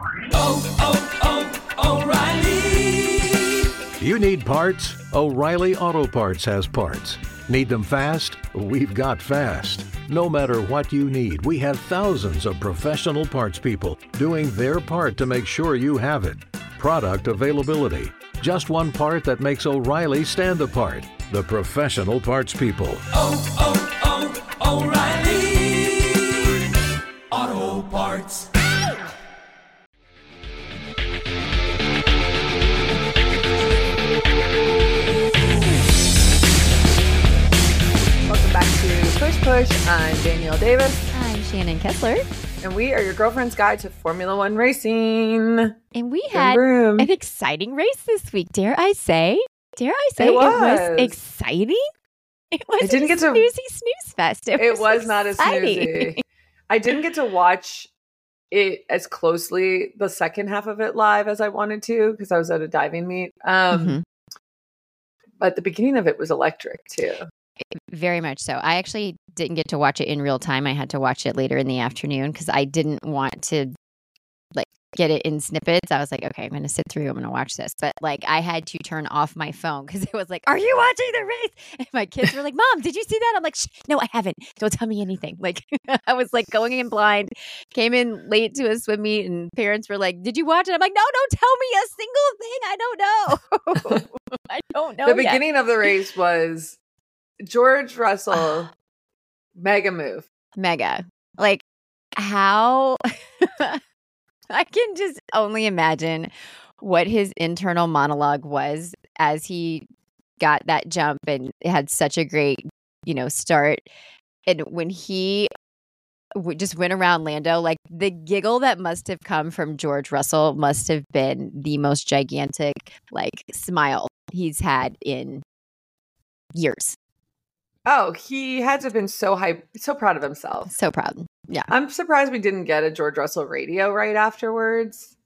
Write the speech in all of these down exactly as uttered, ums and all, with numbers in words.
oh, oh, O'Reilly. You need parts? O'Reilly Auto Parts has parts. Need them fast? We've got fast. No matter what you need, we have thousands of professional parts people doing their part to make sure you have it. Product availability. Just one part that makes O'Reilly stand apart. The professional parts people. Oh, oh, oh, O'Reilly Auto Parts. Welcome back to Push Push. I'm Danielle Davis. I'm Shannon Kessler. And we are your girlfriend's guide to Formula One racing. And we Vroom, had vroom. an exciting race this week, dare I say? Dare I say It it was, was. exciting? It was I didn't a get to- snoozy snooze fest. It, It was, was not as exciting. snoozy. I didn't get to watch it as closely, the second half of it live, as I wanted to, because I was at a diving meet. Um, Mhm. But the beginning of it was electric, too. Very much so. I actually didn't get to watch it in real time. I had to watch it later in the afternoon because I didn't want to like get it in snippets. I was like, okay, I'm going to sit through. I'm going to watch this. But like I had to turn off my phone because it was like, are you watching the race? And my kids were like, Mom, did you see that? I'm like, Shh, no, I haven't. Don't tell me anything. Like I was like going in blind, came in late to a swim meet and parents were like, did you watch it? I'm like, no, don't tell me a single thing. I don't know. I don't know the yet. beginning of the race was George Russell, mega move. Mega. Like how I can just only imagine what his internal monologue was as he got that jump and had such a great, you know, start. And when he w- just went around Lando, like the giggle that must have come from George Russell must have been the most gigantic, like smile he's had in years. Oh, he had to have been so hype, so proud of himself. So proud. Yeah. I'm surprised we didn't get a George Russell radio right afterwards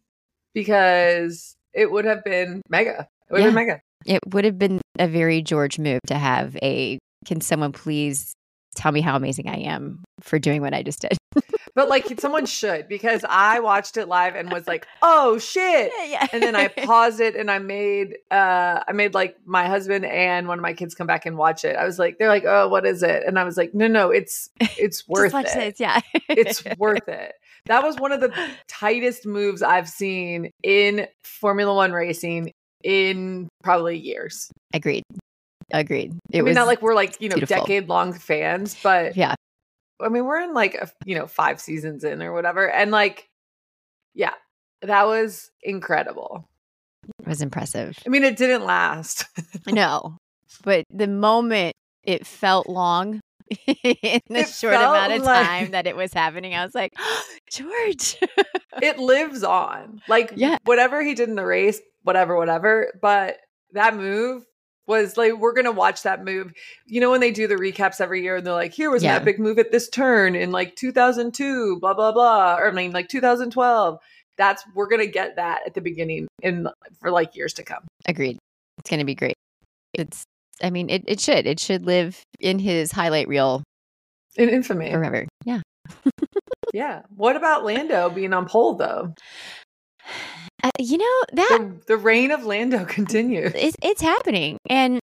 because it would have been mega. It would have Yeah. been mega. It would have been a very George move to have a, can someone please tell me how amazing I am for doing what I just did? But like someone should, because I watched it live and was like, oh shit. yeah. And then I paused it and I made uh I made like my husband and one of my kids come back and watch it. I was like, they're like, oh, what is it? And I was like, no, no, it's it's worth Just watch it. this. Yeah. It's worth it. That was one of the tightest moves I've seen in Formula One racing in probably years. Agreed. Agreed. It I mean, was not like we're like, you know, beautiful. decade long fans, but yeah. I mean, we're in like, a, you know, five seasons in or whatever. And like, yeah, that was incredible. It was impressive. I mean, it didn't last. No, but the moment it felt long in the It short felt amount of like- time that it was happening, I was like, oh, George. It lives on. Like, Yeah. whatever he did in the race, whatever, whatever. But that move was like, we're going to watch that move. You know, when they do the recaps every year and they're like, here was Yeah. an epic move at this turn in like two thousand two, blah, blah, blah. Or I mean, like two thousand twelve. That's, we're going to get that at the beginning in for like years to come. Agreed. It's going to be great. It's, I mean, it, it should. It should live in his highlight reel In infamy. forever. Yeah. Yeah. What about Lando being on pole though? Uh, you know, that The, the reign of Lando continues. it's, it's happening. And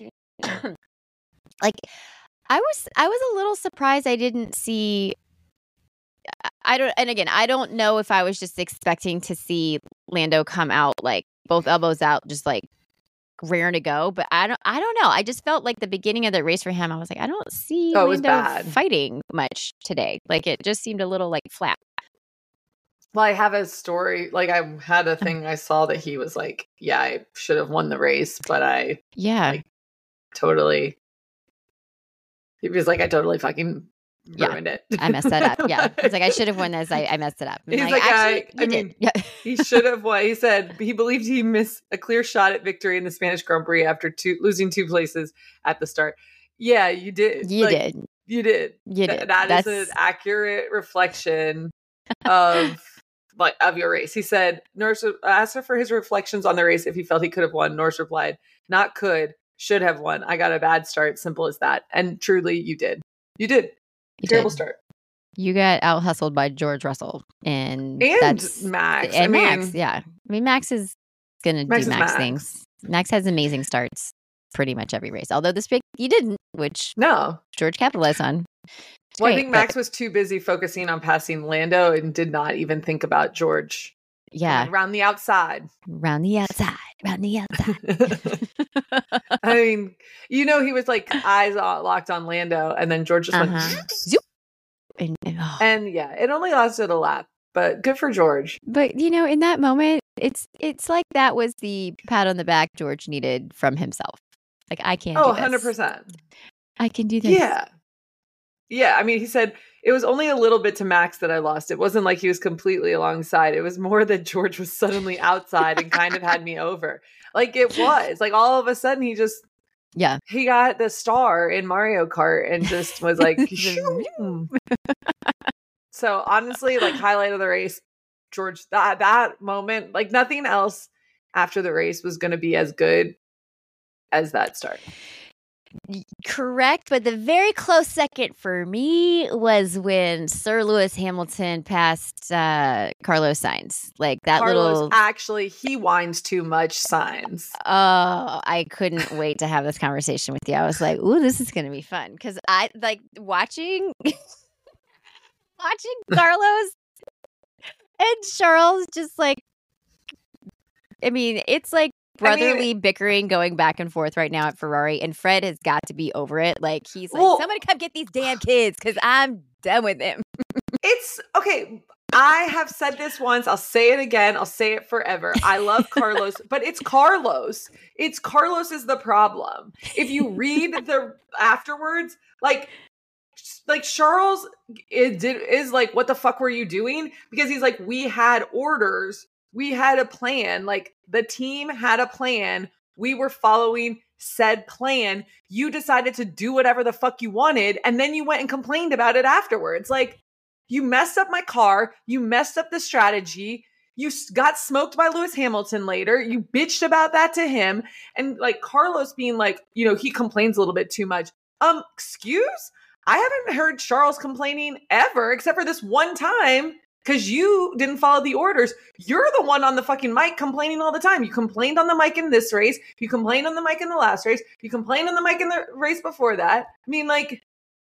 like, I was, I was a little surprised I didn't see, I- I don't, and again, I don't know if I was just expecting to see Lando come out like both elbows out, just like raring to go. But I don't, I don't know. I just felt like the beginning of the race for him, I was like, I don't see Oh, it was Lando bad. fighting much today. Like it just seemed a little like flat. Well, I have a story. Like, I had a thing I saw that he was like, yeah, I should have won the race, but I Yeah. Like, totally. He was like, I totally fucking Yeah. ruined it. I messed that up. Yeah. It's like, I should have won this. I, I messed it up. I'm He's like, I- actually, I you did. mean, Yeah. He should have won. He said he believed he missed a clear shot at victory in the Spanish Grand Prix after two losing two places at the start. Yeah, you did. You Like, did. You did. You Th- did. That That's is an accurate reflection of like of your race. He said Norris asked him for his reflections on the race if he felt he could have won. Norris replied, "Not could, should have won. I got a bad start. Simple as that." And truly, you did. You did. You Terrible did. start. You got out hustled by George Russell, and And that's Max. and I Max. mean, Yeah, I mean Max is gonna Max do is Max Max. things. Max has amazing starts pretty much every race. Although this week he didn't, which no. George capitalized on. It's Well, I great, think but Max was too busy focusing on passing Lando and did not even think about George yeah, coming around the outside. round the outside, round the outside. I mean, you know, he was like eyes on, locked on Lando, and then George just Uh-huh. went, Zoop. And, and, oh. and yeah, it only lasted a lap, but good for George. But you know, in that moment, it's it's like that was the pat on the back George needed from himself. Like I can. Oh, do one this. hundred percent. I can do this. Yeah. Yeah. I mean, he said it was only a little bit to Max that I lost. It wasn't like he was completely alongside. It was more that George was suddenly outside and kind of had me over. Like it was like all of a sudden he just, Yeah. he got the star in Mario Kart and just was like, shoo. So honestly, like highlight of the race, George, that, that moment, like nothing else after the race was going to be as good as that start. Correct, but the very close second for me was when Sir Lewis Hamilton passed uh, Carlos Sainz. Like that Carlos, little. actually, he whines too much signs. Oh, I couldn't wait to have this conversation with you. I was like, "Ooh, this is going to be fun," because I like watching, watching Carlos and Charles just like. I mean, it's like brotherly I mean, bickering going back and forth right now at Ferrari, and Fred has got to be over it. Like he's like, well, somebody come get these damn kids because I'm done with them. It's okay. I have said this once. I'll say it again. I'll say it forever. I love Carlos, but it's Carlos. It's Carlos is the problem. If you read the afterwards, like, like Charles is, is like, what the fuck were you doing? Because he's like, we had orders. We had a plan. Like the team had a plan. We were following said plan. You decided to do whatever the fuck you wanted. And then you went and complained about it afterwards. Like you messed up my car. You messed up the strategy. You got smoked by Lewis Hamilton later. You bitched about that to him. And like Carlos being like, you know, he complains a little bit too much. Um, excuse? I haven't heard Charles complaining ever, except for this one time. Because you didn't follow the orders. You're the one on the fucking mic complaining all the time. You complained on the mic in this race. You complained on the mic in the last race. You complained on the mic in the race before that. I mean, like,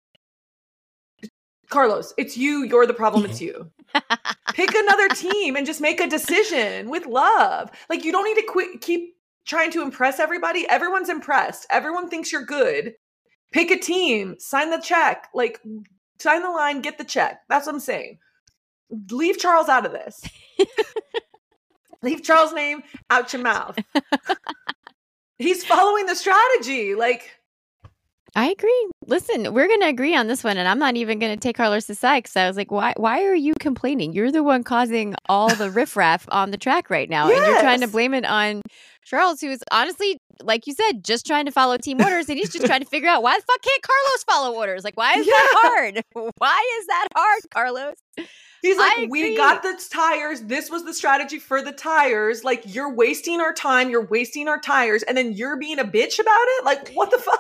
Carlos, it's you. You're the problem. It's you. Pick another team and just make a decision with love. Like, you don't need to quit, keep trying to impress everybody. Everyone's impressed. Everyone thinks you're good. Pick a team. Sign the check. Like, sign the line. Get the check. That's what I'm saying. Leave Charles out of this. Leave Charles' name out your mouth. He's following the strategy. Like, I agree. Listen, we're going to agree on this one, and I'm not even going to take Carlos aside because I was like, why Why are you complaining? You're the one causing all the riffraff on the track right now, yes. and you're trying to blame it on Charles, who is honestly, like you said, just trying to follow team orders, and he's just trying to figure out why the fuck can't Carlos follow orders? Like, why is yeah. that hard? Why is that hard, Carlos? He's like, we got the tires. This was the strategy for the tires. Like, you're wasting our time. You're wasting our tires. And then you're being a bitch about it? Like, what the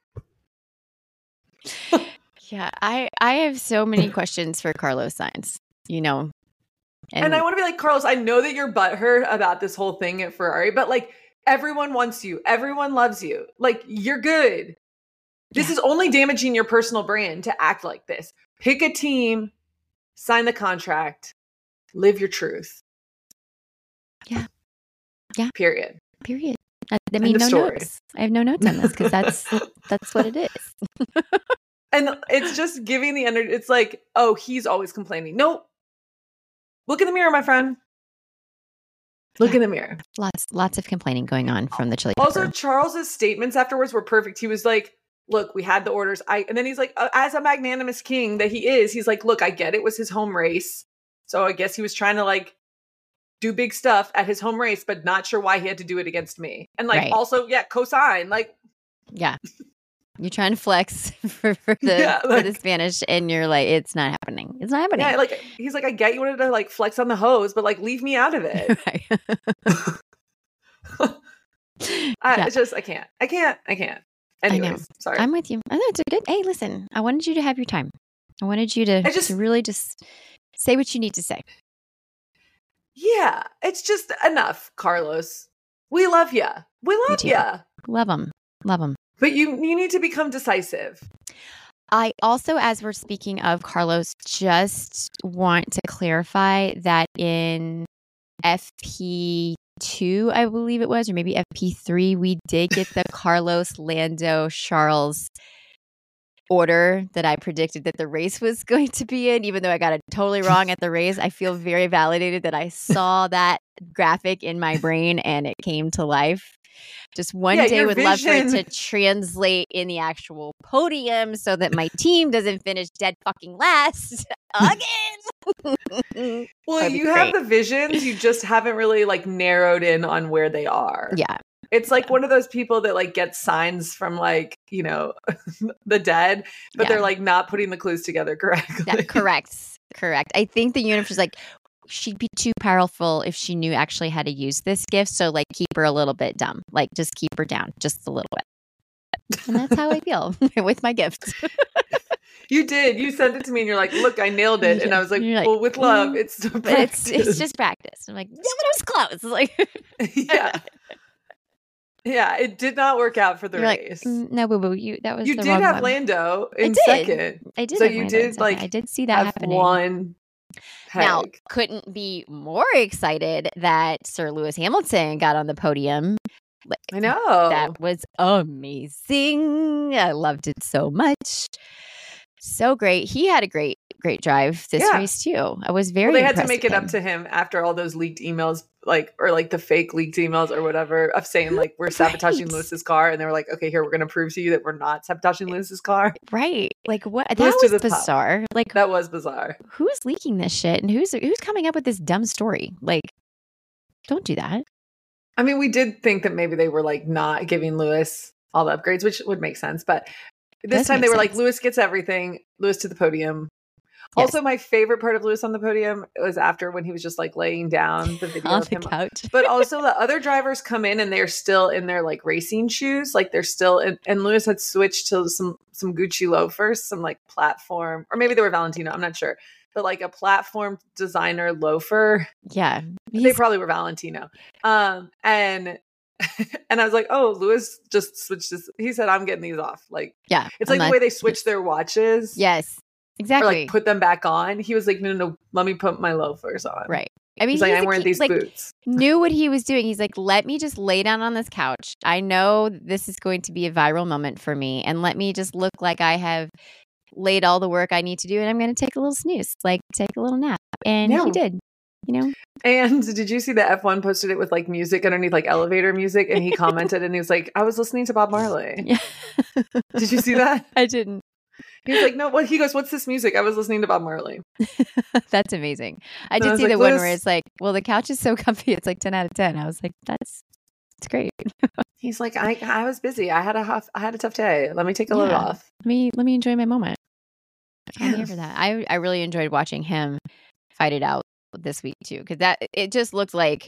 fuck? Yeah, I, I have so many questions for Carlos Sainz, you know. And, and I want to be like, Carlos, I know that you're butthurt about this whole thing at Ferrari, but like, everyone wants you. Everyone loves you. Like, you're good. This yeah. is only damaging your personal brand to act like this. Pick a team. Sign the contract, live your truth. Yeah. Yeah. Period. Period. I, I mean, no story. notes. I have no notes on this because that's that's what it is. And it's just giving the energy. It's like, oh, he's always complaining. No. Look in the mirror, my friend. Look yeah. in the mirror. Lots, lots of complaining going on from the chili Also, pepper. Charles's statements afterwards were perfect. He was like, look, we had the orders. I and then he's like, uh, as a magnanimous king that he is, he's like, look, I get it was his home race. So I guess he was trying to like do big stuff at his home race, but not sure why he had to do it against me. And like, right. also, yeah, cosign. Like, yeah, you're trying to flex for, for the yeah, like, for the Spanish, and you're like, it's not happening. It's not happening. Yeah, like he's like, I get you wanted to like flex on the hose, but like, leave me out of it. Right. I yeah. just, I can't, I can't, I can't. Anyways, I know. Sorry. I'm with you. I know it's a good. Hey, listen, I wanted you to have your time. I wanted you to, I just- to really just say what you need to say. Yeah, it's just enough, Carlos. We love you. We love too. you. Love them. Love them. But you you need to become decisive. I also, as we're speaking of Carlos, just want to clarify that in F P two, I believe it was, or maybe F P three, we did get the Carlos, Lando, Charles order that I predicted that the race was going to be in, even though I got it totally wrong at the race. I feel very validated that I saw that graphic in my brain and it came to life. Just one Yeah, day your would love for it vision- to translate in the actual podium so that my team doesn't finish dead fucking last again. Well, That'd be you have great. the visions, you just haven't really like narrowed in on where they are. Yeah. It's like one of those people that like get signs from like, you know, the dead, but Yeah. they're like not putting the clues together correctly. Yeah, correct. Correct. I think the universe is like, she'd be too powerful if she knew actually how to use this gift. So like keep her a little bit dumb. Like just keep her down just a little bit. And that's how I feel with my gift. You did. You sent it to me and you're like, look, I nailed it. And I was like, You're like, well, with love, mm, it's still But it's practice. it's just practice. I'm like, yeah, but it was close. It's like yeah. Yeah, it did not work out for the you're like, race. "Mm, no, boo boo, you that was you the did wrong have one." Lando I in did. second. I did. So have you Lando in did, second. like, I did see that Have happening. one peg. Now, couldn't be more excited that Sir Lewis Hamilton got on the podium. Like, I know. That was amazing. I loved it so much. So great. He had a great, great drive this Yeah. race too. I was very well, they had to impressed make with it up him. to him after all those leaked emails, like, or like the fake leaked emails or whatever of saying like we're sabotaging Right. Lewis's car, and they were like, okay, here we're going to prove to you that we're not sabotaging Lewis's car. Right. Like what? That Lewis to was the top. bizarre. Like That was bizarre. who's leaking this shit and who's who's coming up with this dumb story? Like, don't do that. I mean, we did think that maybe they were like not giving Lewis all the upgrades, which would make sense. But this Does time make they were like, sense. Lewis gets everything, Lewis to the podium. Yes. Also, my favorite part of Lewis on the podium was after when he was just like laying down the video On of the him. couch. But also the other drivers come in and they're still in their like racing shoes. Like they're still in, and Lewis had switched to some some Gucci loafers, some like platform, or maybe they were Valentino, I'm not sure. But like a platform designer loafer. Yeah. They He's- probably were Valentino. Um and and I was like, oh, Lewis just switched this. He said, I'm getting these off. Like yeah. it's like I'm the not- way they switch their watches. Yes. Or Exactly. like put them back on. He was like, no, no, no, let me put my loafers on. right. I mean, He's like, he's I'm a wearing key- these like, boots. knew what he was doing. He's like, let me just lay down on this couch. I know this is going to be a viral moment for me. And let me just look like I have laid all the work I need to do. And I'm going to take a little snooze, like take a little nap. And Yeah. he did, you know? And did you see that F one posted it with like music underneath, like elevator music? And he commented and he was like, I was listening to Bob Marley. Yeah. Did you see that? I didn't. He was like, no, what? He goes, what's this music? I was listening to Bob Marley. That's amazing. I And I did was see like, the one "Liz-" where it's like, well, the couch is so comfy. It's like ten out of ten. I was like, that's, it's great. He's like, I, I was busy. I had a huff, I had a tough day. Let me take a load Yeah. off. Let me, let me enjoy my moment. I'm Yeah. here for that. I, I really enjoyed watching him fight it out this week too. Cause that, it just looked like,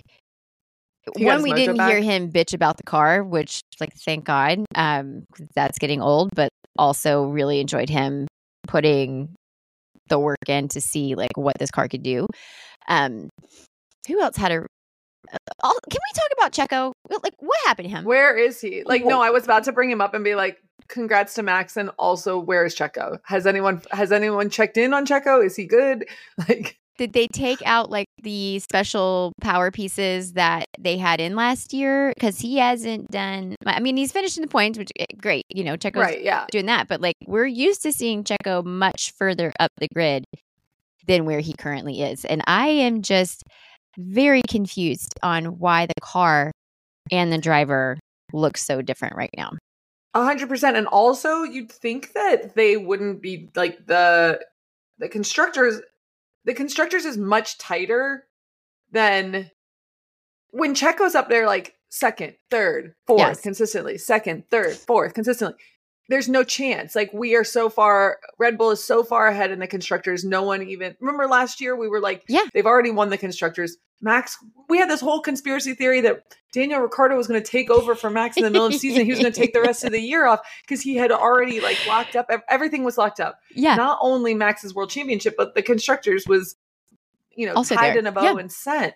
He got one, his we mojo didn't hear back. him bitch about the car, which like, thank God, um, 'cause that's getting old, but also really enjoyed him putting the work in to see like what this car could do. Um, who else had a, uh, all, can we talk about Checo? Like what happened to him? Where is he? Like, no, Whoa. I was about to bring him up and be like, congrats to Max. And also, where is Checo? Has anyone, has anyone checked in on Checo? Is he good? Like, Did they take out like the special power pieces that they had in last year? Because he hasn't done. I mean, he's finishing the points, which eh, great. You know, Checo's right. Yeah. doing that, but like we're used to seeing Checo much further up the grid than where he currently is, and I am just very confused on why the car and the driver look so different right now. A hundred percent. And also you'd think that they wouldn't be like the, the constructors, the constructors is much tighter than when Checo's up there, like second, third, fourth, Yes. consistently, second, third, fourth, consistently. There's no chance. Like we are so far, Red Bull is so far ahead in the constructors. No one even remember last year we were like, Yeah. they've already won the constructors. Max, we had this whole conspiracy theory that Daniel Ricciardo was going to take over for Max in the middle of the season. He was going to take the rest of the year off because he had already like locked up. Everything was locked up. Yeah. Not only Max's world championship, but the constructors was, you know, Also tied there. in a bow Yeah. and set.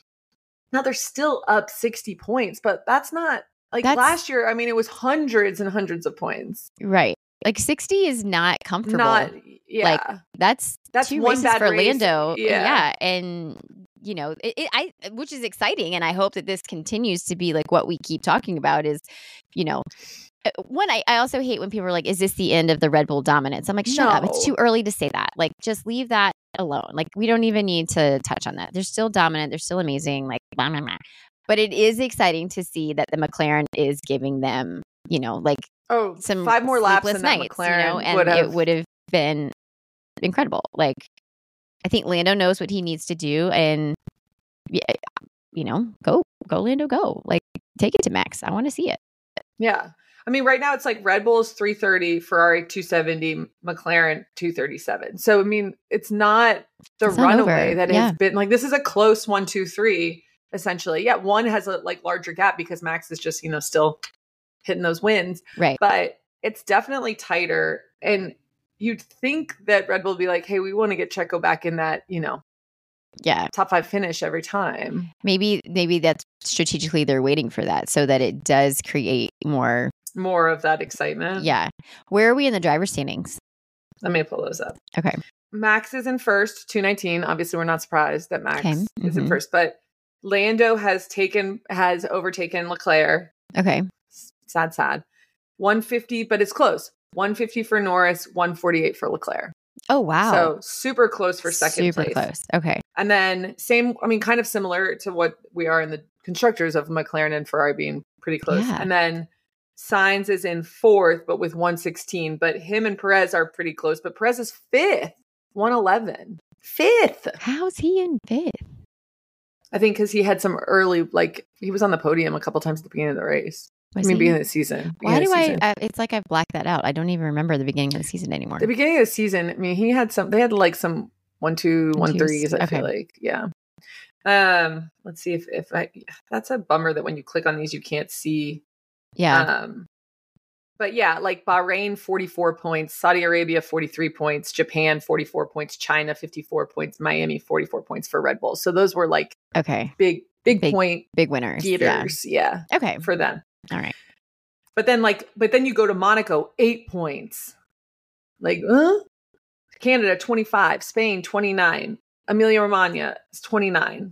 Now they're still up sixty points, but that's not like That's- last year. I mean, it was hundreds and hundreds of points. Right. Like sixty is not comfortable. Not, yeah. Like that's That's two one races bad for race. Lando. Yeah. Yeah. And you know, it, it I which is exciting, and I hope that this continues to be like what we keep talking about is, you know, uh, one I, I also hate when people are like, is this the end of the Red Bull dominance? I'm like, shut up. It's No. too early to say that. Like just leave that alone. Like we don't even need to touch on that. They're still dominant. They're still amazing. Like blah, blah, blah. But it is exciting to see that the McLaren is giving them, you know, like Oh, some five more laps sleepless and that nights, McLaren you know, and would have. it would have been incredible. Like I think Lando knows what he needs to do, and yeah, you know, go go Lando, go like take it to Max. I want to see it. Yeah. I mean, right now it's like Red Bull is three thirty, Ferrari two seventy, McLaren two thirty-seven. So, I mean, it's not the It's not runaway over. that Yeah. has been like, this is a close one, two, three, essentially. Yeah. One has a like larger gap because Max is just, you know, still hitting those wins, Right. but it's definitely tighter. And you'd think that Red Bull would be like, hey, we want to get Checo back in that, you know, Yeah. top five finish every time. Maybe maybe that's strategically they're waiting for that so that it does create more. More of that excitement. Yeah. Where are we in the driver standings? Let me pull those up. Okay. Max is in first, two nineteen. Obviously, we're not surprised that Max Okay. is in Mhm. first, but Lando has taken has overtaken Leclerc. Okay. Sad, sad. one fifty, but it's close. one fifty for Norris, one forty-eight for Leclerc. Oh wow. So super close for second Super place. close. Okay. And then same, I mean, kind of similar to what we are in the constructors of McLaren and Ferrari being pretty close. Yeah. And then Sainz is in fourth, but with one sixteen. But him and Perez are pretty close. But Perez is fifth, one eleven. Fifth. How's he in fifth? I think because he had some early, like, he was on the podium a couple times at the beginning of the race. Was I mean, he? beginning of the season. Why Beginning do of the I, season. I? It's like I've blacked that out. I don't even remember the beginning of the season anymore. The beginning of the season, I mean, he had some, they had like some one, two, One, one, twos. threes, I Okay. feel like. Yeah. Um, let's see if, if I, that's a bummer that when you click on these, you can't see. Yeah. Um, but yeah, like Bahrain, forty-four points, Saudi Arabia, forty-three points, Japan, forty-four points, China, fifty-four points, Miami, forty-four points for Red Bull. So those were like okay. big, big, Big point Big winners. getters. Yeah. Yeah. Okay. For them. All right. But then like, but then you go to Monaco, eight points. Like, huh? Canada, twenty-five, Spain, twenty-nine, Emilia Romagna is twenty-nine.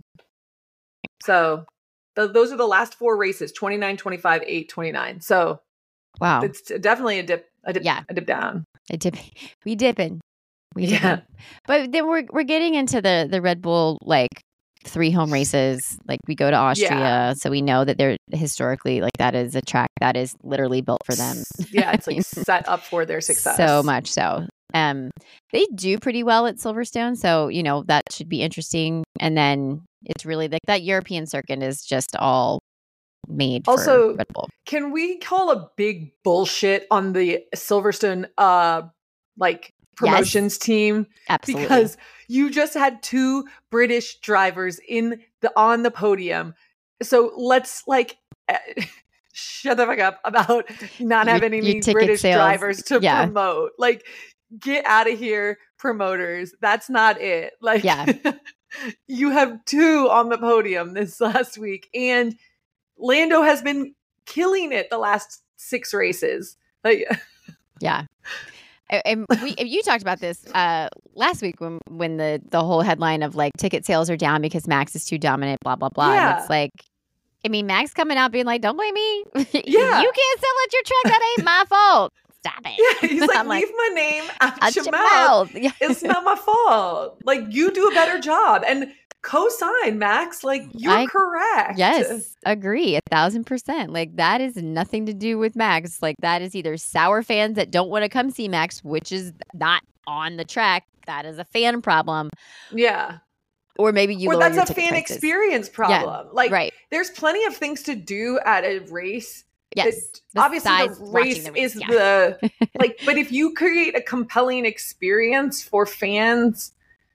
So th- those are the last four races, twenty-nine, twenty-five, eight, twenty-nine. So Wow. it's definitely a dip, a dip, Yeah. a dip down. A dip. We dipping. We Yeah. dipping. But then we're we're getting into the the Red Bull like three home races. Like we go to Austria, Yeah. so we know that they're historically like that is a track that is literally built for them. Yeah, it's like set up for their success. So much so. Um, they do pretty well at Silverstone, so you know that should be interesting. And then it's really like that European circuit is just all made Also, for Red Bull. Can we call a big bullshit on the Silverstone uh like promotions team? Absolutely. Because you just had two British drivers in the on the podium. So let's like eh, shut the fuck up about not Your- having your any ticket British sales. drivers to Yeah. promote. Like, get out of here, promoters. That's not it. Like, Yeah. you have two on the podium this last week, and Lando has been killing it the last six races. Like, Yeah. A- And we, you talked about this uh, last week when when the the whole headline of like ticket sales are down because Max is too dominant, blah blah blah. Yeah. And it's like, I mean, Max coming out being like, "Don't blame me. Yeah. You can't sell at your track. That ain't my fault. Stop it." yeah, he's like, I'm leave my name out, "Out your your mouth. mouth." Yeah. It's not my fault. Like, you do a better job. And co-sign, Max. Like, you're I- correct. Yes, agree, a thousand percent. Like that is nothing to do with Max. Like that is either sour fans that don't want to come see Max, which is not on the track. That is a fan problem, Yeah. or maybe you or lower that's your a ticket fan prices. experience problem. Like, Right. there's plenty of things to do at a race. Yes. that- obviously, Besides the watching race the race, is yeah. the like. But if you create a compelling experience for fans,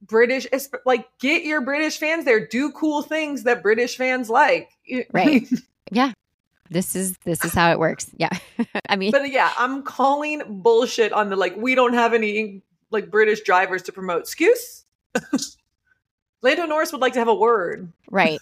British, like get your British fans there. Do cool things that British fans like. Right. Yeah. This is this is how it works. Yeah. I mean, but yeah, I'm calling bullshit on the like we don't have any like British drivers to promote. Excuse? Lando Norris would like to have a word. Right.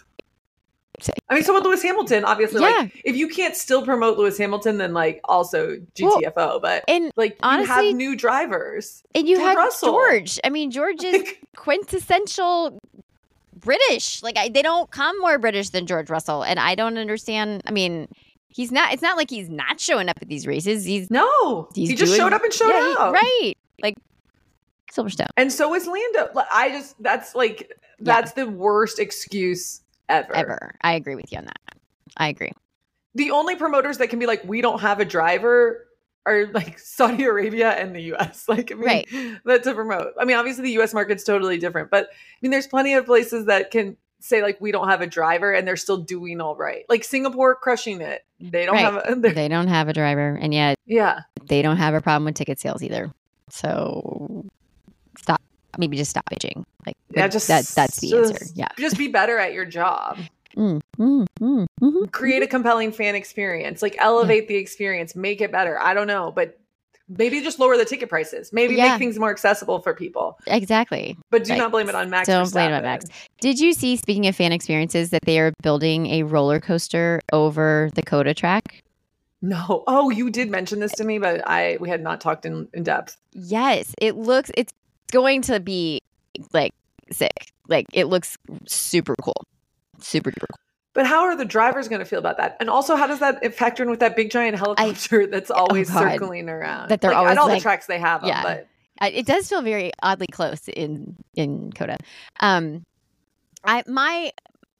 I mean, so with Lewis Hamilton, obviously, Yeah. like if you can't still promote Lewis Hamilton, then like also G T F O. Well, but and like honestly- you have new drivers. And you George had Russell. George. I mean, George is Like- quintessential British. Like, I, they don't come more British than George Russell. And I don't understand. I mean, he's not, it's not like he's not showing up at these races. He's, No, he's he just doing- showed up and showed yeah, he- out. right. Like, Silverstone. And so is Lando. Like, I just, that's like, that's the worst excuse ever. Ever. I agree with you on that. I agree. The only promoters that can be like, we don't have a driver are like Saudi Arabia and the U S. Like, I mean, Right. that to promote. I mean, obviously the U S market's totally different, but I mean, there's plenty of places that can say like, we don't have a driver and they're still doing all right. Like Singapore crushing it. They don't Right. have a, they're- They don't have a driver, and yet yeah. they don't have a problem with ticket sales either. So stop. Maybe just stop bitching. Like, Yeah, just that. That's the just, answer. Yeah. Just be better at your job. Mm, mm, mm, mhm. Create a compelling fan experience. Like elevate the experience, make it better. I don't know, but maybe just lower the ticket prices. Maybe Yeah. make things more accessible for people. Exactly. But do Like, not blame it on Max. Don't blame it on Verstappen. Max. Did you see, speaking of fan experiences, that they are building a roller coaster over the Coda track? No. Oh, you did mention this to me, but I we had not talked in, in depth. Yes. It looks, it's going to be like sick. Like, it looks super cool. Super duper cool. But how are the drivers going to feel about that? And also, how does that factor in with that big giant helicopter that's always oh God. circling around? That they're like, always at all like- the tracks they have them, Yeah. but I- It does feel very oddly close in in Coda. Um, I my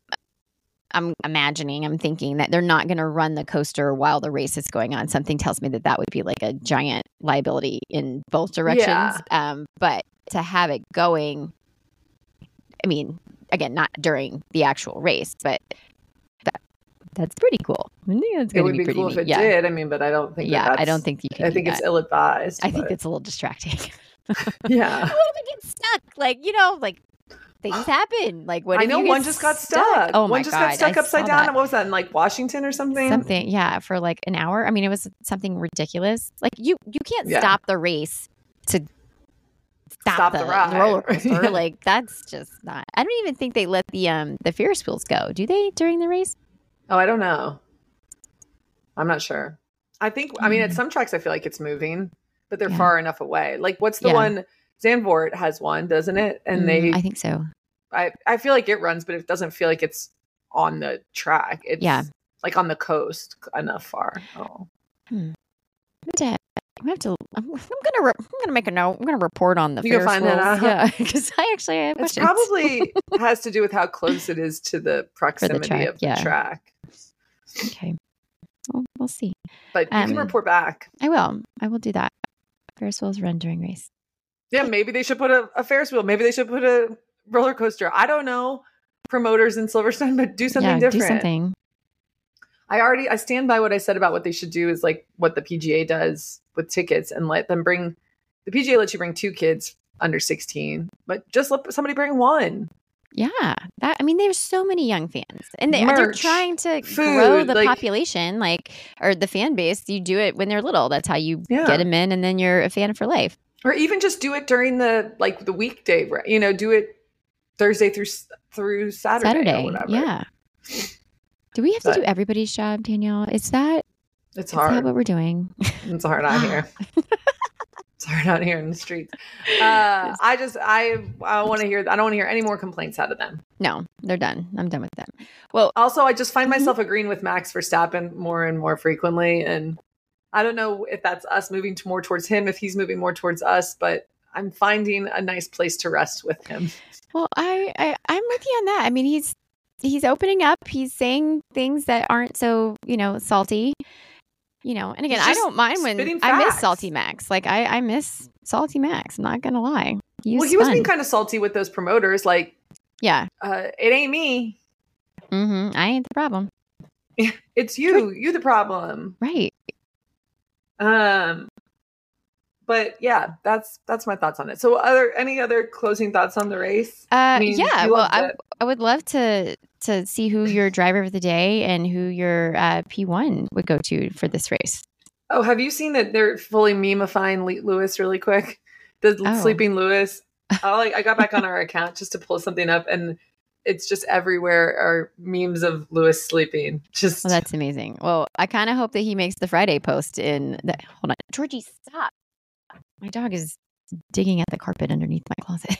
I'm imagining, I'm thinking that they're not going to run the coaster while the race is going on. Something tells me that that would be like a giant liability in both directions. Yeah. Um, but to have it going, I mean, again, not during the actual race, but that that's pretty cool. I think that's it going to would be, be pretty cool neat. if it yeah. did. I mean, but I don't think. Yeah, that I that's, don't think you can. I do think it's that. ill advised. I think that's a little distracting. yeah. What if it gets stuck? Like, you know, like things happen. Like, what I if know you get one just got stuck. Oh my one just God, got stuck I upside saw down. that. What was that in like Washington or something? Something, yeah, for like an hour. I mean, it was something ridiculous. Like, you you can't Yeah. stop the race to stop, Stop the, the ride. roller coaster. Yeah. Like, that's just not. I don't even think they let the um the Ferris wheels go. Do they during the race? Oh, I don't know. I'm not sure. I think. I mean, at Mm. some tracks, I feel like it's moving, but they're Yeah. far enough away. Like, what's the Yeah. one? Zandvoort has one, doesn't it? And Mm, they, I think so. I, I feel like it runs, but it doesn't feel like it's on the track. It's Yeah. like on the coast enough far. Oh, I'm gonna I'm gonna have to. I'm, I'm gonna. Re- I'm gonna make a note. I'm gonna report on the You can Ferris find that wheels. out. Yeah, because I actually have it's questions. probably has to do with how close it is to the proximity track, of the yeah. track. Okay. Well, we'll see. But you can Um, report back. I will. I will do that. Ferris wheels run during race. Yeah, maybe they should put a, a Ferris wheel. Maybe they should put a roller coaster. I don't know, promoters in Silverstone, but do something yeah, different. do something. I already I stand by what I said about what they should do is like what the P G A does with tickets and let them bring the P G A lets you bring two kids under sixteen, but just let somebody bring one. Yeah, that. I mean, there's so many young fans, and they, they're Merch, trying to food, grow the like- population, like or the fan base. You do it when they're little. That's how you Yeah. get them in, and then you're a fan for life. Or even just do it during the like the weekday, right? You know, do it Thursday through through Saturday, Saturday, or whatever. yeah. Do we have to But- do everybody's job, Danielle? Is that It's is that hard. what we're doing? It's hard out here. It's hard out here in the streets. Uh, I just I I want to hear. I don't want to hear any more complaints out of them. No, they're done. I'm done with them. Well, Also, I just find Mhm. myself agreeing with Max Verstappen more and more frequently, and I don't know if that's us moving to more towards him, if he's moving more towards us, but I'm finding a nice place to rest with him. well, I, I I'm with you on that. I mean, he's he's opening up. He's saying things that aren't so you know salty. You know, and again, He's I just don't mind when spitting I miss facts. Salty Max. Like I, I miss Salty Max. I'm not gonna lie. He well, was he was fun. being kind of salty with those promoters, like yeah. uh, it ain't me, Mm-hmm. I ain't the problem. it's you, you the problem. Right. Um, but yeah, that's that's my thoughts on it. So, other any other closing thoughts on the race? Uh, I mean, yeah. you Well, loved I it. I would love to to see who your driver of the day and who your uh, P one would go to for this race. Oh, have you seen that they're fully memifying Le- Lewis really quick? The Oh. sleeping Lewis. I like. I got back on our account just to pull something up, and it's just everywhere are memes of Lewis sleeping. Just Well, that's amazing. Well, I kind of hope that he makes the Friday post in the, hold on. Georgie, stop. My dog is digging at the carpet underneath my closet.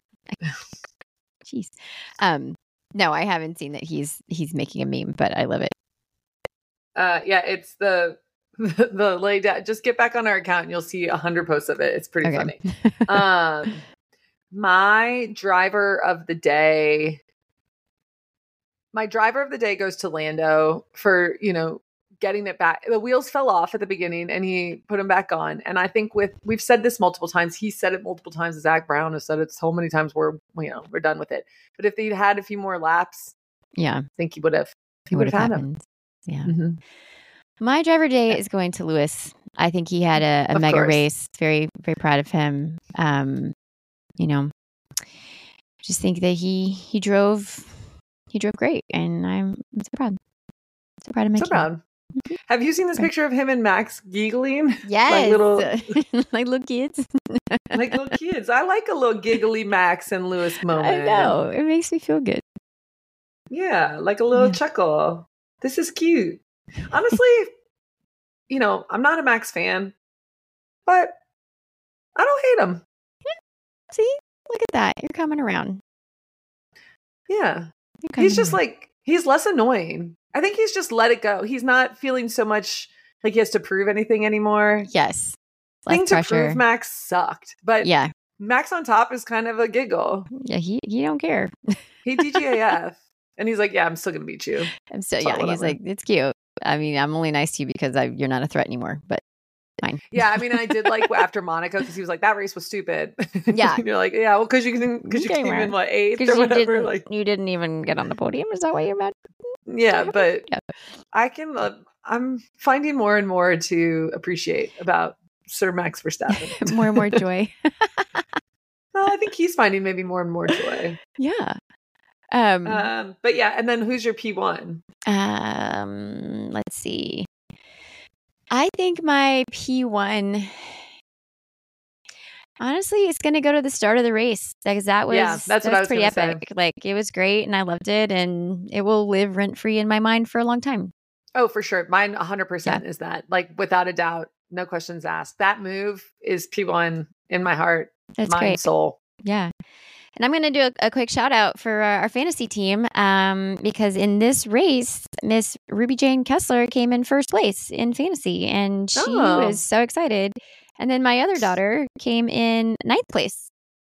Jeez. Um, no, I haven't seen that he's he's making a meme, but I love it. uh, yeah, it's the the lay down. Just get back on our account, and you'll see a hundred posts of it. It's pretty Okay. funny. Um, my driver of the day. My driver of the day goes to Lando for, you know, getting it back. The wheels fell off at the beginning and he put them back on. And I think with, we've said this multiple times. He said it multiple times. Zach Brown has said it so many times. We're, you know, we're done with it. But if he'd had a few more laps, Yeah, I think he would have, he it would would have have had him. happened. Yeah. Mhm. My driver day is going to Lewis. I think he had a, a Of mega course. race. Very, very proud of him. Um, you know, just think that he he drove he drove great, and I'm, I'm so proud. So proud of my So kid. proud. Have you seen this Right. picture of him and Max giggling? Yes, Like little, like little kids. like little kids. I like a little giggly Max and Lewis moment. I know, it makes me feel good. Yeah, like a little Yeah. chuckle. This is cute. Honestly, you know, I'm not a Max fan, but I don't hate him. See, look at that. You're coming around. Yeah. You're coming He's just around. like, he's less annoying. I think he's just let it go. He's not feeling so much like he has to prove anything anymore. Yes, less Thing to pressure. prove Max sucked, but Yeah, Max on top is kind of a giggle. yeah. He he don't care. He D G A F. And he's like, yeah, I'm still going to beat you. I'm so So yeah. He's whatever. like, it's cute. I mean, I'm only nice to you because I, you're not a threat anymore. But fine. Yeah, I mean, I did like after Monaco because he was like, that race was stupid. Yeah. And you're like, yeah, well, because you can, because you Okay, came in man. what eighth Because or you whatever. didn't, Like, you didn't even get on the podium. Is that why you're mad? yeah, but Yeah. I can. Uh, I'm finding more and more to appreciate about Sir Max Verstappen. More and more joy. Well, I think he's finding maybe more and more joy. Yeah. Um. Um, but yeah, and then who's your P one? Um. Let's see. I think my P one. Honestly, it's going to go to the start of the race because that was Yeah, that's that what I was was pretty gonna say. epic. Like it was great, and I loved it, and it will live rent free in my mind for a long time. Oh, for sure. Mine one hundred percent is that. Like, without a doubt, no questions asked. That move is P one in my heart, That's mind, great. soul. Yeah. And I'm going to do a, a quick shout out for uh, our fantasy team um, because in this race, Miss Ruby Jane Kessler came in first place in fantasy, and she Oh. was so excited. And then my other daughter came in ninth place.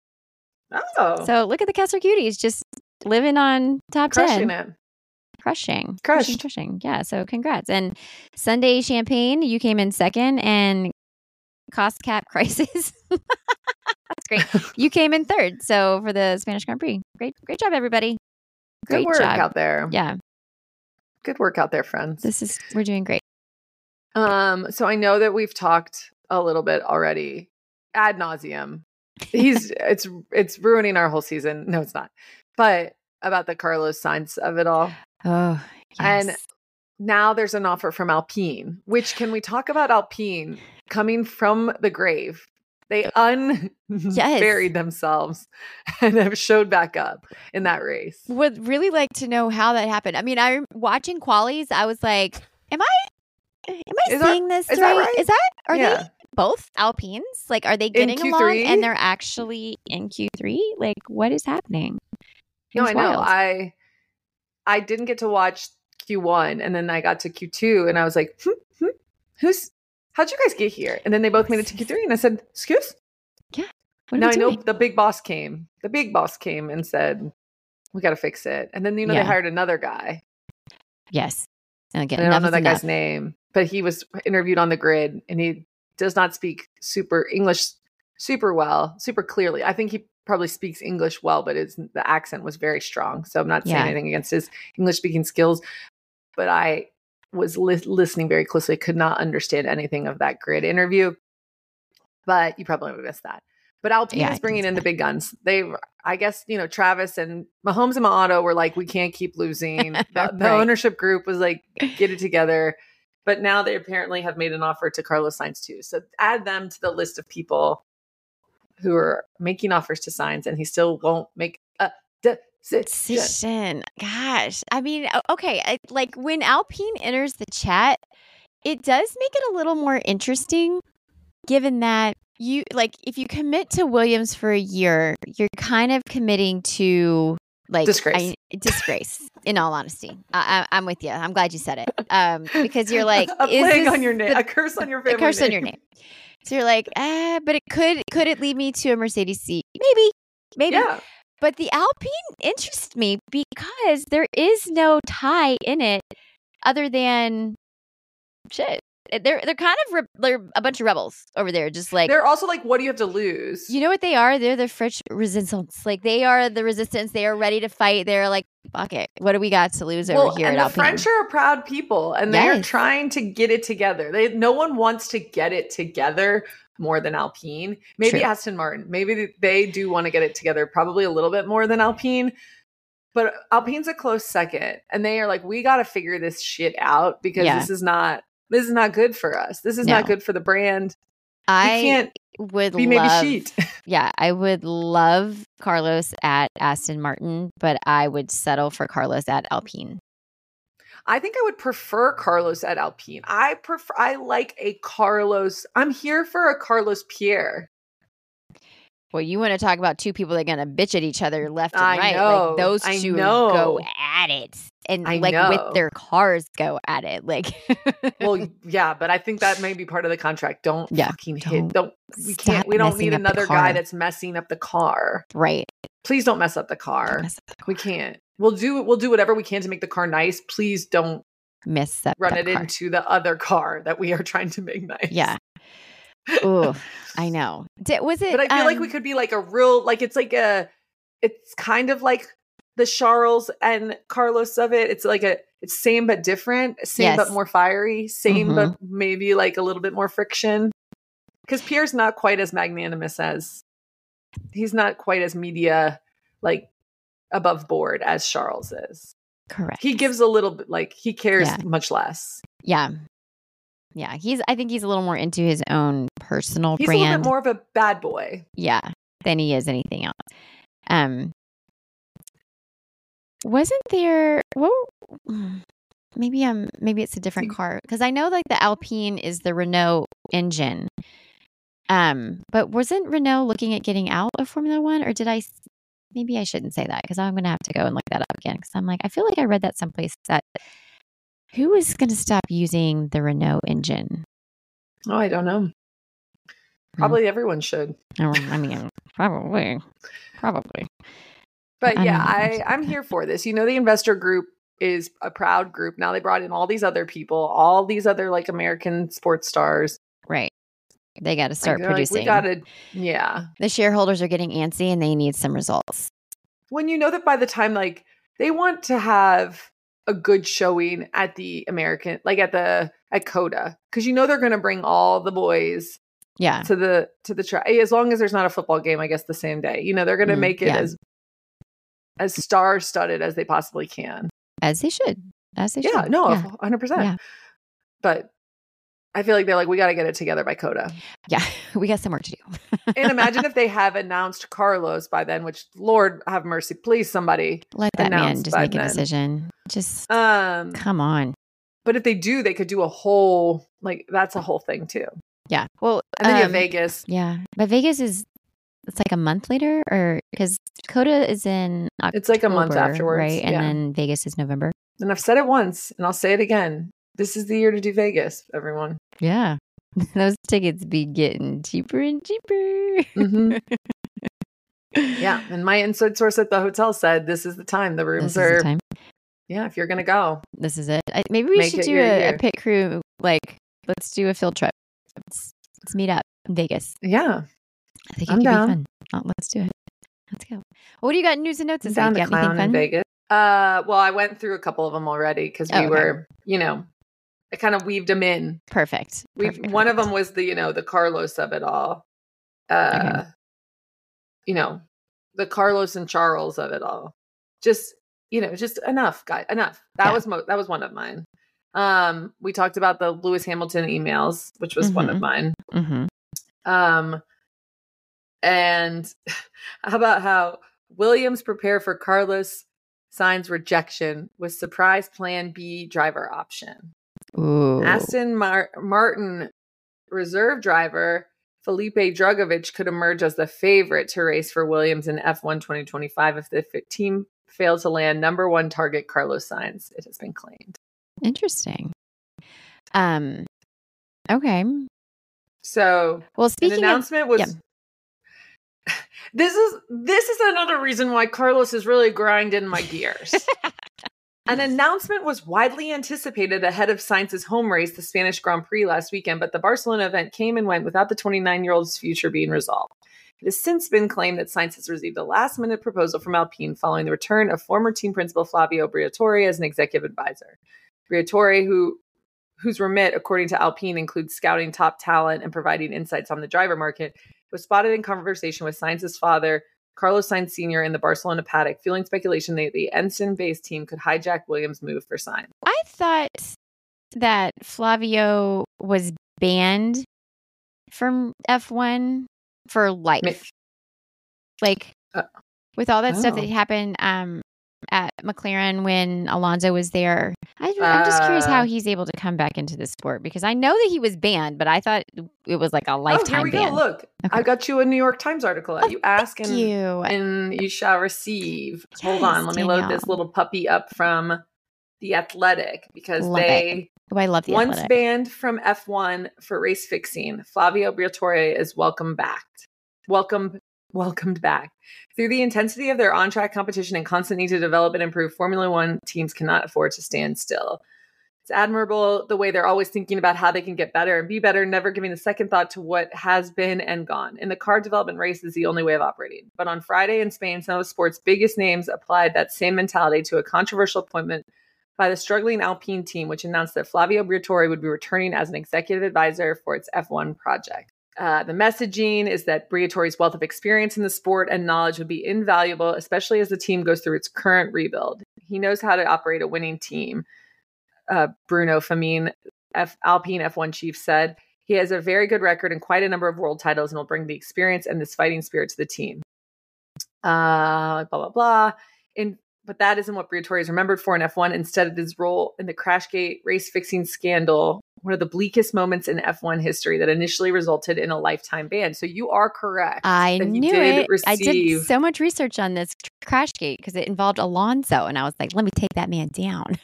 Oh, So look at the Kessler cuties just living on top crushing ten. it. Crushing. Crushed. Crushing, crushing. Yeah. So congrats. And Sunday Champagne, you came in second, and Cost Cap Crisis. That's great. You came in third. So for the Spanish Grand Prix. Great, great job, everybody. Great Good work job. out there. Yeah. Good work out there, friends. This is we're doing great. Um, so I know that we've talked a little bit already ad nauseum. He's it's it's ruining our whole season. No, it's not. But about the Carlos Sainz of it all. Oh, And yes. Now there's an offer from Alpine, which can we talk about Alpine coming from the grave? They un Yes. buried themselves and have showed back up in that race. Would really like to know how that happened. I mean, I watching qualies, I was like, am I am I Is that- seeing this is right? that right? Is that are Yeah. they both Alpines? Like, are they getting Q along three? and they're actually in Q three? Like, what is happening? It No, was I know. wild. I I didn't get to watch Q one, and then I got to Q two, and I was like, hmm, hmm, "Who's? How'd you guys get here?" And then they both made it to Q three, and I said, "Excuse." What are Now we I know doing? the big boss came. The big boss came and said, "We got to fix it." And then you know Yeah. they hired another guy. Yes. And again, And I don't know enough that is guy's enough. name, but he was interviewed on the grid, and he does not speak super English super well, super clearly. I think he probably speaks English well, but his the accent was very strong. So I'm not saying Yeah. anything against his English speaking skills, but I was li- listening very closely. Could not understand anything of that grid interview. but you probably missed that. But Alpine Yeah, I is bringing did in see the big guns. They, I guess, you know, Travis and Mahomes and Ma'Auto were like, we can't keep losing. The, the Right. ownership group was like, get it together. But now they apparently have made an offer to Carlos Sainz too. So add them to the list of people who are making offers to Sainz, and he still won't make a decision. Decision. Gosh. I mean, o- okay. I, like when Alpine enters the chat, it does make it a little more interesting given that you like if you commit to Williams for a year, you're kind of committing to like Disgrace. I, disgrace. In all honesty, I, I, I'm with you. I'm glad you said it um, because you're like a is plague this on your name, the- a curse on your family a curse name. on your name. So you're like, ah, but it could could it lead me to a Mercedes seat? Maybe, maybe. Yeah. But the Alpine interests me because there is no tie in it other than shit. They're they're kind of re- they're a bunch of rebels over there, just like They're also like, what do you have to lose? you know what they are? They're the French resistance. Like they are the resistance. They are ready to fight. They're like, fuck it. What do we got to lose over well, here and at the Alpine? French are a proud people, and they're Yes. trying to get it together. They no one wants to get it together more than Alpine. Maybe True. Aston Martin. Maybe they do want to get it together, probably a little bit more than Alpine. But Alpine's a close second, and they are like, we got to figure this shit out because Yeah. this is not this is not good for us. This is No. not good for the brand. I we can't would be maybe love, sheet. yeah, I would love Carlos at Aston Martin, but I would settle for Carlos at Alpine. I think I would prefer Carlos at Alpine. I prefer. I like a Carlos. I'm here for a Carlos Pierre. Well, you want to talk about two people that are going to bitch at each other left and I right. know. Like those I two know. go at it. And I like know. with their cars go at it. Like Well, yeah, but I think that may be part of the contract. Don't Yeah, fucking don't hit. Don't. We stop can't. We don't messing need up the another car. guy that's messing up the car. right. Please don't mess up the Don't car. mess up the We car. can't. We'll do. We'll do whatever we can to make the car nice. Please don't Mess up run the it car. into the other car that we are trying to make nice. Yeah. Ooh, I know. Did, was it? But I feel like um, we could be like a real, like it's like a, it's kind of like the Charles and Carlos of it. It's like a, it's same but different, same Yes. but more fiery, same Mhm. but maybe like a little bit more friction. Because Pierre's not quite as magnanimous as, he's not quite as media like above board as Charles is. correct. He gives a little bit, like he cares Yeah. much less. Yeah. Yeah. He's, I think he's a little more into his own personal He's brand. a little bit more of a bad boy. Yeah. Than he is anything else. Um, wasn't there, well, maybe I'm, maybe it's a different See- car because I know like the Alpine is the Renault engine. Um, but wasn't Renault looking at getting out of Formula One or did I, s- maybe I shouldn't say that because I'm going to have to go and look that up again because I'm like, I feel like I read that someplace that who is going to stop using the Renault engine? Oh, I don't know. Probably everyone should. Or, I mean, probably, probably. But I yeah, don't know. I, I'm here for this. You know, the investor group is a proud group. Now they brought in all these other people, all these other like American sports stars. Right. They got to start Like, they're like, producing. we gotta, yeah. The shareholders are getting antsy and they need some results. When you know that by the time like they want to have a good showing at the American, like at the at COTA, because you know they're going to bring all the boys Yeah. to the to the track. As long as there's not a football game, I guess the same day. You know, they're going to Mm, make it yeah. as as star studded as they possibly can. As they should. As they Yeah, should. no, Yeah. one hundred percent. Yeah. But I feel like they're like, we got to get it together by COTA. Yeah. We got some work to do. And imagine if they have announced Carlos by then, which Lord have mercy, please somebody. Let that man announced just by make a then. decision. Just Um, come on. but if they do, they could do a whole like that's a whole thing too. Yeah. Well, And then you have um, Vegas. Yeah. But Vegas is, it's like a month later or because COTA is in October. It's like a month afterwards, Right. And yeah. then Vegas is November. And I've said it once, and I'll say it again. This is the year to do Vegas, everyone. Yeah. Those tickets be getting cheaper and cheaper. Mhm. Yeah, and my inside source at the hotel said this is the time. The rooms This is are the time. yeah. If you're gonna go, This is it. I, maybe we Make should it do your a, a year. pit crew. Like, let's do a field trip. Let's, let's meet up in Vegas. yeah, I think it I'm could down. be fun. Oh, let's do it. Let's go. What do you got in news and notes I'm this down week? to Got anything clown in fun? Vegas. Uh, well, I went through a couple of them already because we Oh, okay. were, you know, I kind of weaved them in. Perfect. We Perfect, one of perfect. them was the you know the Carlos of it all. uh, Okay. you know, the Carlos and Charles of it all. Just, you know, just enough, guys, enough. That Yeah. was mo- that was one of mine. Um, we talked about the Lewis Hamilton emails, which was one of Mhm. mine. Mm-hmm. Um, and how about how Williams prepare for Carlos Sainz rejection with surprise plan B driver option. Ooh. Aston Mar- Martin reserve driver Felipe Drugovich could emerge as the favorite to race for Williams in F one twenty twenty-five if the f- team failed to land number one target Carlos Sainz. It has been claimed. Interesting. Um. Okay. So Well, an speaking of, announcement was. yeah. This is this is another reason why Carlos is really grinding my gears. An announcement was widely anticipated ahead of Sainz's home race, the Spanish Grand Prix last weekend, but the Barcelona event came and went without the twenty-nine-year-old's future being resolved. It has since been claimed that Sainz has received a last-minute proposal from Alpine following the return of former team principal Flavio Briatore as an executive advisor. Briatore, who whose remit, according to Alpine, includes scouting top talent and providing insights on the driver market, was spotted in conversation with Sainz's father, Carlos Sainz Senior, in the Barcelona paddock, fueling speculation that the Ensign-based team could hijack Williams' move for Sainz. I thought that Flavio was banned from F one for life. Ma- Like Uh, with all that stuff that oh. happened um, at McLaren when Alonso was there. I, I'm just curious Uh. how he's able to come back into the sport because I know that he was banned, but I thought it was like a Oh, here lifetime we ban. go. Look, Okay. I got you a New York Times article. Oh, you ask and, you. and you shall receive. Hold Yes, on. Let me load Danielle. this little puppy up from The Athletic because Love it. they, Oh, I love the once Athletic. banned from F one for race fixing, Flavio Briatore is welcome back. Welcome, welcomed back. Through the intensity of their on-track competition and constant need to develop and improve, Formula One teams cannot afford to stand still. It's admirable the way they're always thinking about how they can get better and be better, never giving a second thought to what has been and gone. In the car development race is the only way of operating. But on Friday in Spain, some of sport's biggest names applied that same mentality to a controversial appointment by the struggling Alpine team, which announced that Flavio Briatore would be returning as an executive advisor for its F one project. Uh, the messaging is that Briatore's wealth of experience in the sport and knowledge would be invaluable, especially as the team goes through its current rebuild. He knows how to operate a winning team. Uh, Bruno Famine, F- Alpine F one chief, said he has a very good record and quite a number of world titles and will bring the experience and this fighting spirit to the team. Uh, blah, blah, blah. In, but that isn't what Briatore is remembered for in F one. Instead of his role in the Crashgate race fixing scandal, one of the bleakest moments in F one history that initially resulted in a lifetime ban. So you are correct. I that he knew did it. I did receive- so much research on this Crashgate because it involved Alonso, and I was like, "Let me take that man down."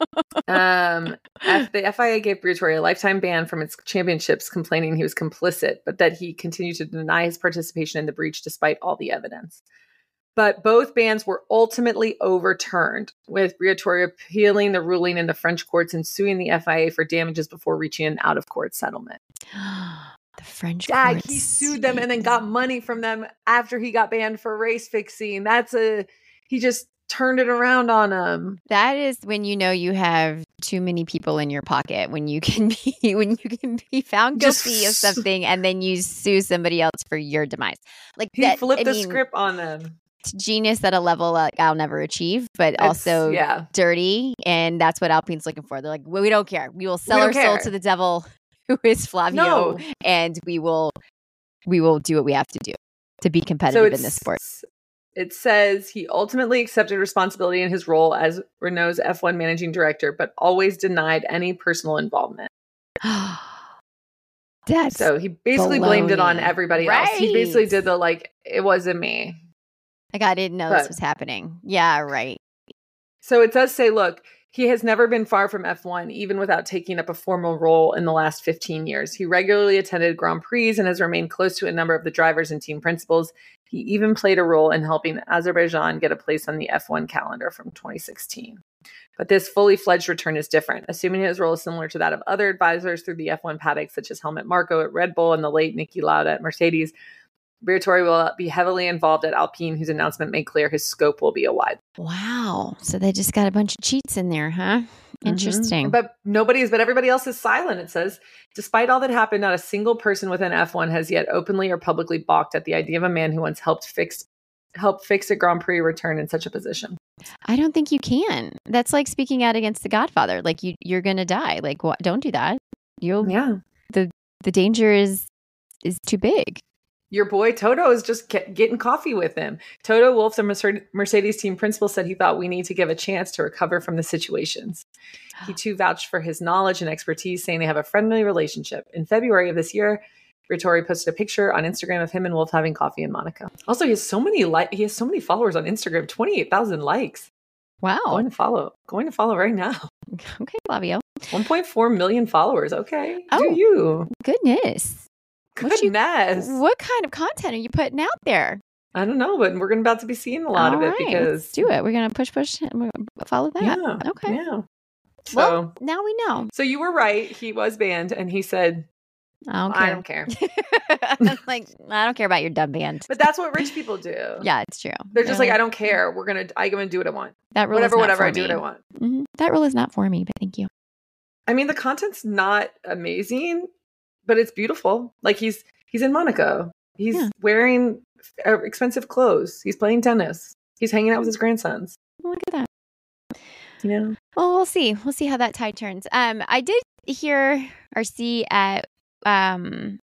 um, F- the F I A gave Briatore a lifetime ban from its championships, complaining he was complicit, but that he continued to deny his participation in the breach despite all the evidence. But both bans were ultimately overturned, with Briatore appealing the ruling in the French courts and suing the F I A for damages before reaching an out-of-court settlement. The French Dag, courts. he sued them and then got money from them after he got banned for race fixing. That's a he just turned it around on them. That is when you know you have too many people in your pocket. When you can be when you can be found Just guilty of s- something and then you sue somebody else for your demise. Like He that, flipped I the mean, script on them. it's genius at a level like I'll never achieve, but It's- also yeah. dirty, and that's what Alpine's looking for. They're like, well, we don't care. We will sell We our don't soul care. to the devil, who is Flavio, No. and we will we will do what we have to do to be So competitive it's, in this sport. it says he ultimately accepted responsibility in his role as Renault's F one managing director, but always denied any personal involvement. That's So he basically blamed it on baloney. everybody else. He basically Right. did the like, it wasn't me. like I didn't know this but- was happening. Yeah, right. So it does say, look, he has never been far from F one, even without taking up a formal role in the last fifteen years. He regularly attended Grand Prix and has remained close to a number of the drivers and team principals. He even played a role in helping Azerbaijan get a place on the F one calendar from twenty sixteen. But this fully fledged return is different, assuming his role is similar to that of other advisors through the F one paddock, such as Helmut Marko at Red Bull and the late Niki Lauda at Mercedes. Briatore will be heavily involved at Alpine, whose announcement made clear his scope will be a wide. Wow. So they just got a bunch of cheats in there, huh? Interesting. Mm-hmm. But nobody's, but everybody else is silent. It says, despite all that happened, not a single person within F one has yet openly or publicly balked at the idea of a man who once helped fix help fix a Grand Prix return in such a position. I don't think you can. That's like speaking out against the Godfather. Like you, you're going to die. Like, what? Don't do that. You'll, yeah. The, the danger is, is too big. Your boy Toto is just get, getting coffee with him. Toto Wolff, the Mercedes, Mercedes team principal, said he thought we need to give a chance to recover from the situations. He too vouched for his knowledge and expertise, saying they have a friendly relationship. In February of this year, Briatore posted a picture on Instagram of him and Wolff having coffee in Monaco. Also, he has so many li- he has so many followers on Instagram, twenty-eight thousand likes. Wow. Going to follow. Going to follow right now. Okay, Flavio. one point four million followers. Okay. Oh, do you. Goodness. Goodness. What, you, what kind of content are you putting out there? I don't know, but we're going about to be seeing a lot All of it right, because let's do it. We're going to push, push, and we're gonna follow that. Yeah. Okay. Yeah. So well, now we know. So you were right. He was banned, and he said, I don't care. I don't care. Like, I don't care about your dumb band. But that's what rich people do. Yeah, it's true. They're just They're like, like, I don't care. We're going to, I'm going to do what I want. That rule whatever, is not whatever for I do me. what I want. Mm-hmm. That rule is not for me, but thank you. I mean, the content's not amazing, but it's beautiful. Like he's, he's in Monaco. He's yeah. wearing expensive clothes. He's playing tennis. He's hanging out with his grandsons. Look at that. You know? Well, we'll see. We'll see how that tide turns. Um, I did hear or see at um,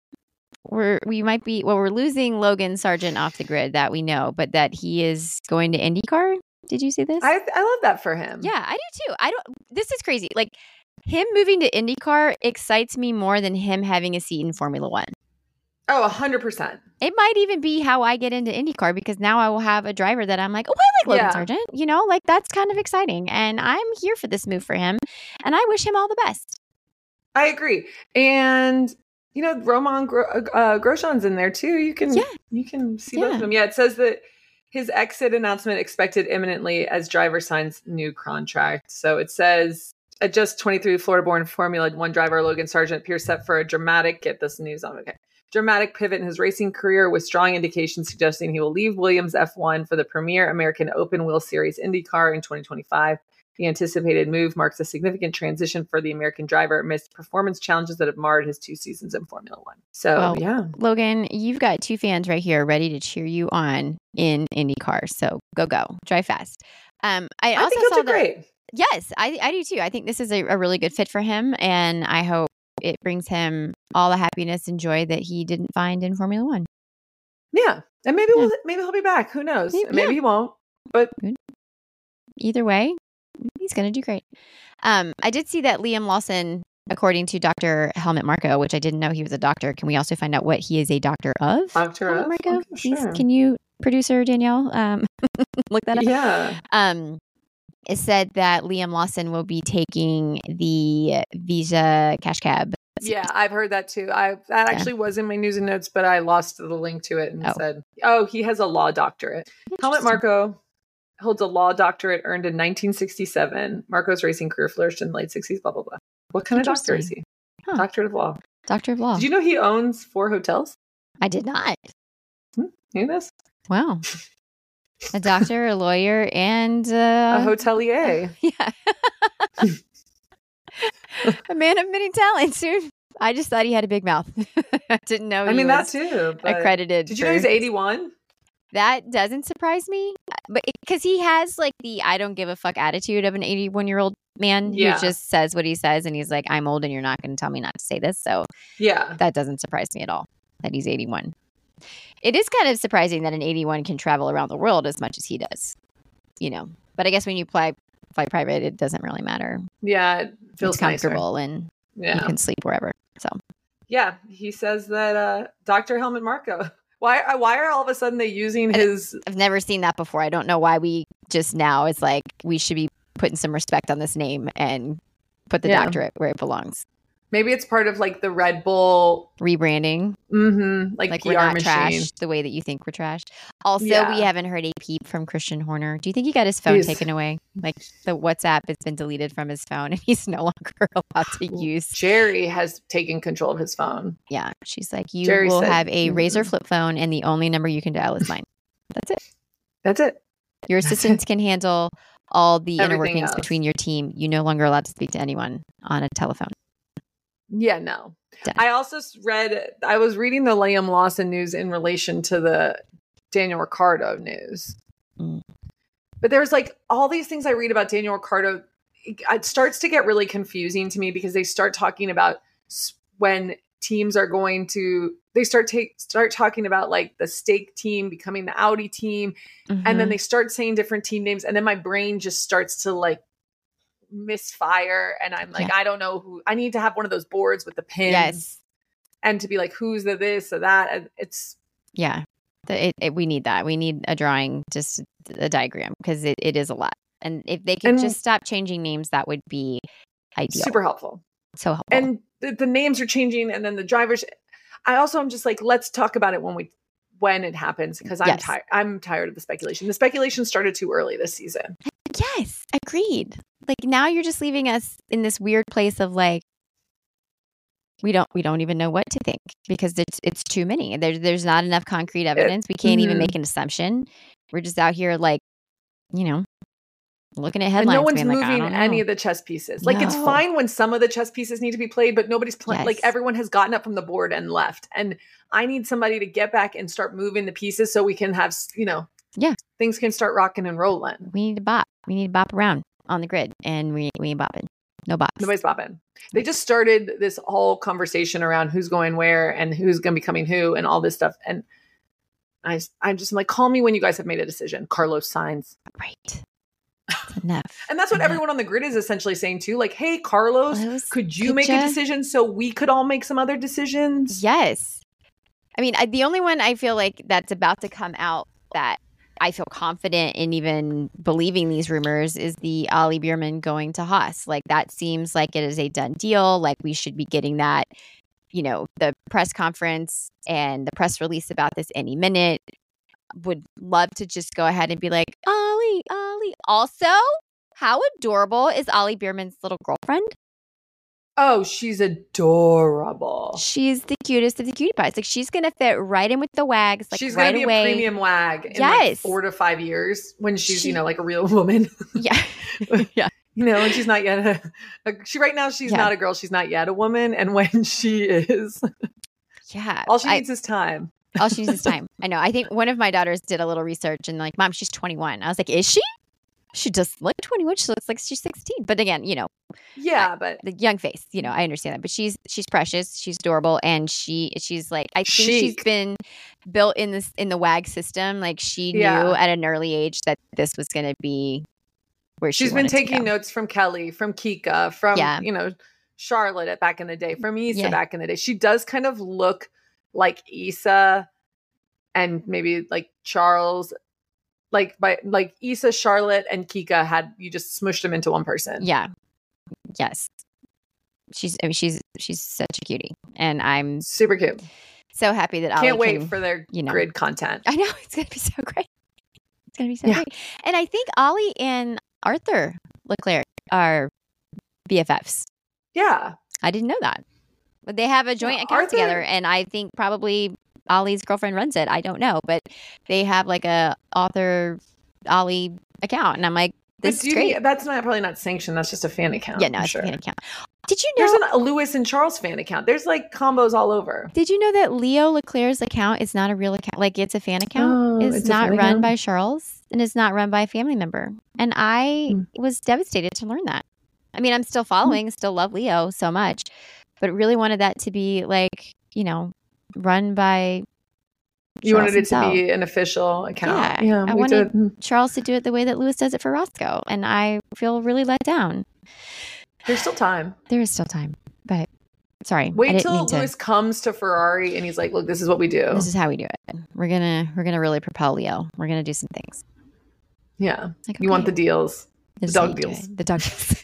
we're we might be well, we're losing Logan Sargent off the grid, that we know, but that he is going to IndyCar. Did you see this? I I love that for him. Yeah, I do too. I don't. This is crazy. Like him moving to IndyCar excites me more than him having a seat in Formula One. Oh, a hundred percent. It might even be how I get into IndyCar, because now I will have a driver that I'm like, oh, I like Logan yeah. Sargent. You know, like that's kind of exciting. And I'm here for this move for him. And I wish him all the best. I agree. And, you know, Roman Gro- uh, Grosjean's in there too. You can, yeah. you can see yeah. both of them. Yeah, it says that his exit announcement expected imminently as driver signs new contract. So it says, at just twenty-three, Florida-born Formula One driver Logan Sargent appears set for a dramatic, get this news on, okay. dramatic pivot in his racing career, with strong indications suggesting he will leave Williams F one for the premier American Open Wheel Series IndyCar in twenty twenty-five. The anticipated move marks a significant transition for the American driver amidst performance challenges that have marred his two seasons in Formula One. So, well, yeah. Logan, you've got two fans right here ready to cheer you on in IndyCar. So go, go. Drive fast. Um, I, I also think he'll saw do that, great. Yes, I, I do too. I think this is a, a really good fit for him. And I hope it brings him all the happiness and joy that he didn't find in Formula One. Yeah. And maybe yeah. we'll, maybe he'll be back. Who knows? Maybe, maybe yeah. he won't. But either way, he's going to do great. Um, I did see that Liam Lawson, according to Doctor Helmut Marko, which I didn't know he was a doctor. Can we also find out what he is a doctor of? Doctor Helmut of? Marko? Okay, sure. Can you, producer Danielle, um, look that up? Yeah. Um, it said that Liam Lawson will be taking the Visa Cash Cab. Yeah, I've heard that too. I that actually yeah. was in my news and notes, but I lost the link to it and oh. said, "Oh, he has a law doctorate." Helmut Marko holds a law doctorate earned in nineteen sixty-seven. Marko's racing career flourished in the late sixties. Blah blah blah. What kind of doctor is he? Huh. Doctorate of law. Doctor of law. Did you know he owns four hotels? I did not. Hmm, you know this? Wow. A doctor, a lawyer, and uh, a hotelier. Yeah. A man of many talents, dude. I just thought he had a big mouth. I didn't know. I he mean, was that too. Accredited. Did you for... know he's eighty-one? That doesn't surprise me, but because he has like the "I don't give a fuck" attitude of an eighty-one-year-old man yeah. who just says what he says, and he's like, "I'm old, and you're not going to tell me not to say this." So, yeah, that doesn't surprise me at all that he's eighty-one. It is kind of surprising that an eighty-one can travel around the world as much as he does, you know. But I guess when you fly fly private, it doesn't really matter. Yeah, it feels it's comfortable nicer. and yeah. you can sleep wherever. So yeah, he says that uh, Doctor Helmut Marko. Why? Why are all of a sudden they using his? I've never seen that before. I don't know why we just now. It's like we should be putting some respect on this name and put the yeah. doctorate where it belongs. Maybe it's part of like the Red Bull rebranding. Mm-hmm. Like, like P R we're not machine. Trash the way that you think we're trashed. Also, yeah. we haven't heard a peep from Christian Horner. Do you think he got his phone he's... taken away? Like the WhatsApp has been deleted from his phone and he's no longer allowed to use. Jerry has taken control of his phone. Yeah. She's like, you Jerry will said, have a mm-hmm. Razr flip phone and the only number you can dial is mine. That's it. That's it. Your assistants can handle all the inner Everything workings else. between your team. You're no longer allowed to speak to anyone on a telephone. Yeah, no. Done. I also s- read, I was reading the Liam Lawson news in relation to the Daniel Ricciardo news. Mm. But there's like all these things I read about Daniel Ricciardo. It, it starts to get really confusing to me because they start talking about s- when teams are going to, they start take start talking about like the stake team becoming the Audi team. And then Mhm. they start saying different team names. And then my brain just starts to like misfire. And I'm like, Yeah. I don't know who, I need to have one of those boards with the pins. Yes. And to be like, who's the this or that? And it's Yeah. The- It, it, we need that. We need a drawing, just a diagram, because it, it is a lot. And if they could And- just stop changing names, that would be ideal. super helpful. So helpful. And the, the names are changing, and then the drivers. I also am just like, let's talk about it when we when it happens, because I'm Yes. tired. I'm tired of the speculation. The speculation started too early this season. Yes, agreed. Like now you're just leaving us in this weird place of like we don't we don't even know what to think because it's it's too many. There's there's not enough concrete evidence. We can't even mhm. make an assumption. We're just out here like, you know, looking at And headlines. no one's being like, I moving don't any know. of the chess pieces. Like it's No. fine when some of the chess pieces need to be played, but nobody's playing. Like Yes. everyone has gotten up from the board and left. And I need somebody to get back and start moving the pieces so we can have, you know, Yeah. things can start rocking and rolling. We need to bop. We need to bop around on the grid, and we we ain't bopping. No bops. Nobody's bopping. They just started this whole conversation around who's going where and who's going to be coming who and all this stuff. And I, I'm just like, call me when you guys have made a decision. Carlos Sainz. Right. That's enough. And that's what Enough. everyone on the grid is essentially saying too. Like, hey, Carlos, Carlos, could you could make ya? a decision so we could all make some other decisions? Yes. I mean, I, the only one I feel like that's about to come out that I feel confident in even believing these rumors is the Ollie Bierman going to Haas. Like that seems like it is a done deal. Like we should be getting that, you know, the press conference and the press release about this any minute. Would love to just go ahead and be like, Ollie, Ollie. Also, how adorable is Ollie Bierman's little girlfriend? Oh, she's adorable. She's the cutest of the cutie pies. Like she's gonna fit right in with the wags. Like she's right gonna be away. a premium wag in like Yes. four to five years when she's, She- you know, like a real woman. Yeah, yeah. You know, and she's not yet a, a she right now she's Yeah. not a girl, she's not yet a woman. And when she is, Yeah. all she I- needs is time. all she needs is time. I know. I think one of my daughters did a little research and like, Mom, she's twenty-one. I was like, is she? She does look twenty-one. She looks like she's sixteen. But again, you know, Yeah, but the young face, you know, I understand that. But she's she's precious. She's adorable. And she she's like, I think she's Chic. been built in this in the WAG system. Like she Yeah. knew at an early age that this was gonna be where she she's been wanted to taking go. notes from Kelly, from Kika, from Yeah. you know, Charlotte at back in the day, from Issa Yeah. back in the day. She does kind of look like Issa and maybe like Charles. Like by like Issa, Charlotte, and Kika had you just smushed them into one person. Yeah. Yes. She's I mean, she's she's such a cutie. And I'm Super cute. so happy that Can't Ollie wait can- for their you know. grid content. I know it's gonna be so great. It's gonna be so Yeah. great. And I think Ollie and Arthur Leclerc are B F Fs. Yeah. I didn't know that. But they have a joint Yeah, account Arthur- together, and I think probably Ollie's girlfriend runs it. I don't know, but they have like a author Ollie account, and I'm like, But this do is you great. think that's not probably not sanctioned? That's just a fan account. Yeah, no, I'm it's sure. a fan account. Did you know? There's an, a Lewis and Charles fan account. There's like combos all over. Did you know that Leo Leclerc's account is not a real account? Like it's a fan account. Oh, it's, it's a not fan run account? by Charles and it's not run by a family member. And I Hmm. was devastated to learn that. I mean, I'm still following, still love Leo so much, but really wanted that to be like, you know, run by You Charles wanted it himself. to be an official account. Yeah, Yeah, I we wanted- did. Charles to do it the way that Lewis does it for Roscoe. And I feel really let down. There's still time. There is still time, but sorry. I Wait didn't till mean to- Lewis comes to Ferrari and he's like, "Look, this is what we do." This is how we do it. We're gonna we're gonna really propel Leo. We're gonna do some things. yeah, Like, you want okay. the deals. This is dog how you do deals. it. The dog deals.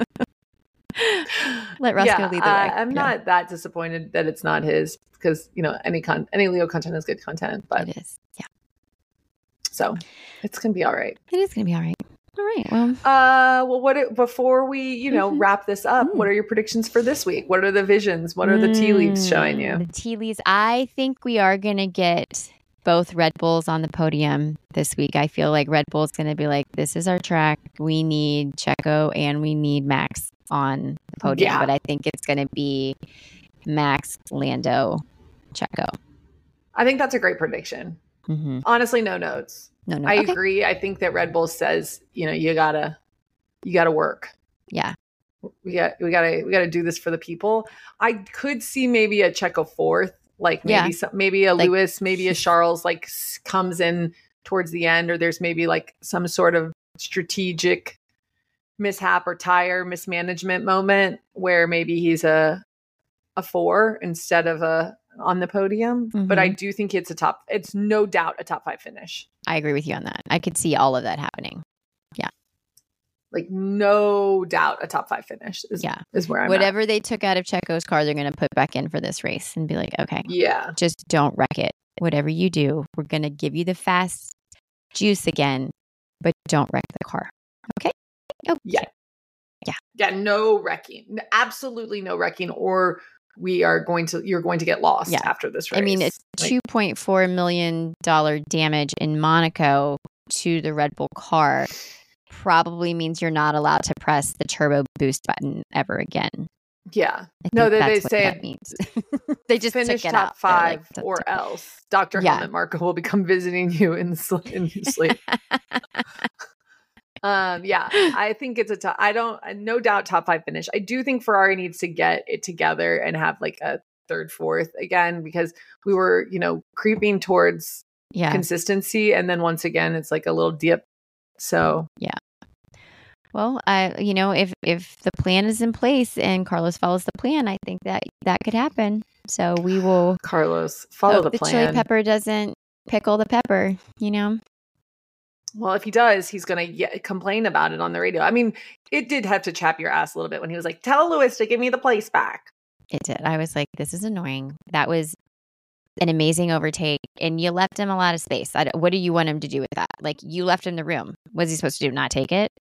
Let Roscoe yeah, lead the way. uh, I'm Yeah, not that disappointed that it's not his because you know any con any Leo content is good content, but It is. Yeah. so it's gonna be all right. It is going to be all right. All right. Well, Uh, well, what it- before we you know Mhm. wrap this up, Mm. what are your predictions for this week? What are the visions? What are the tea leaves showing mm, you? The tea leaves. I think we are going to get both Red Bulls on the podium this week. I feel like Red Bull's going to be like, this is our track. We need Checo and we need Max on the podium. Yeah. But I think it's going to be Max, Lando, Checo. I think that's a great prediction. Mm-hmm. Honestly, no notes. No, no. I okay. agree. I think that Red Bull says, you know, you gotta, you gotta work. Yeah. We got, we gotta, we gotta do this for the people. I could see maybe a Checo fourth, like maybe Yeah. some, maybe a Like- Lewis, maybe a Charles, like s- comes in towards the end, or there's maybe like some sort of strategic mishap or tire mismanagement moment where maybe he's a, a four instead of a on the podium. Mm-hmm. But I do think it's a top, it's no doubt a top five finish. I agree with you on that. I could see all of that happening. Like no doubt a top five finish is, Yeah. is where I'm Whatever they took out of Checo's car, they're going to put back in for this race and be like, okay, at. Yeah. just don't wreck it. Whatever you do, we're going to give you the fast juice again, but don't wreck the car. Okay? Okay. Yeah. Yeah. Yeah. No wrecking. Absolutely no wrecking, or we are going to, you're going to get lost Yeah. after this race. I mean, it's Like, two point four million dollars damage in Monaco to the Red Bull car. Probably means you're not allowed to press the turbo boost button ever again. yeah. I No, think they- that's they what say that means. They just finish took it top out. They're like, five or else Doctor Yeah. Helmut Marko will become visiting you in, sl- in your sleep. Um, yeah, I think it's a top. I don't, no doubt, top five finish. I do think Ferrari needs to get it together and have like a third, fourth again, because we were, you know, creeping towards yeah. consistency, and then once again, it's like a little dip. So Well, I, you know, if if the plan is in place and Carlos follows the plan, I think that that could happen. So we will Carlos, follow hope the the plan. chili pepper doesn't pickle the pepper. You know, Well, if he does, he's going to complain about it on the radio. I mean, it did have to chap your ass a little bit when he was like, "Tell Lewis to give me the place back." it did. I was like, this is annoying. That was an amazing overtake, and you left him a lot of space. I, don't- what do you want him to do with that? Like, you left him the room. What's he supposed to do? Not take it?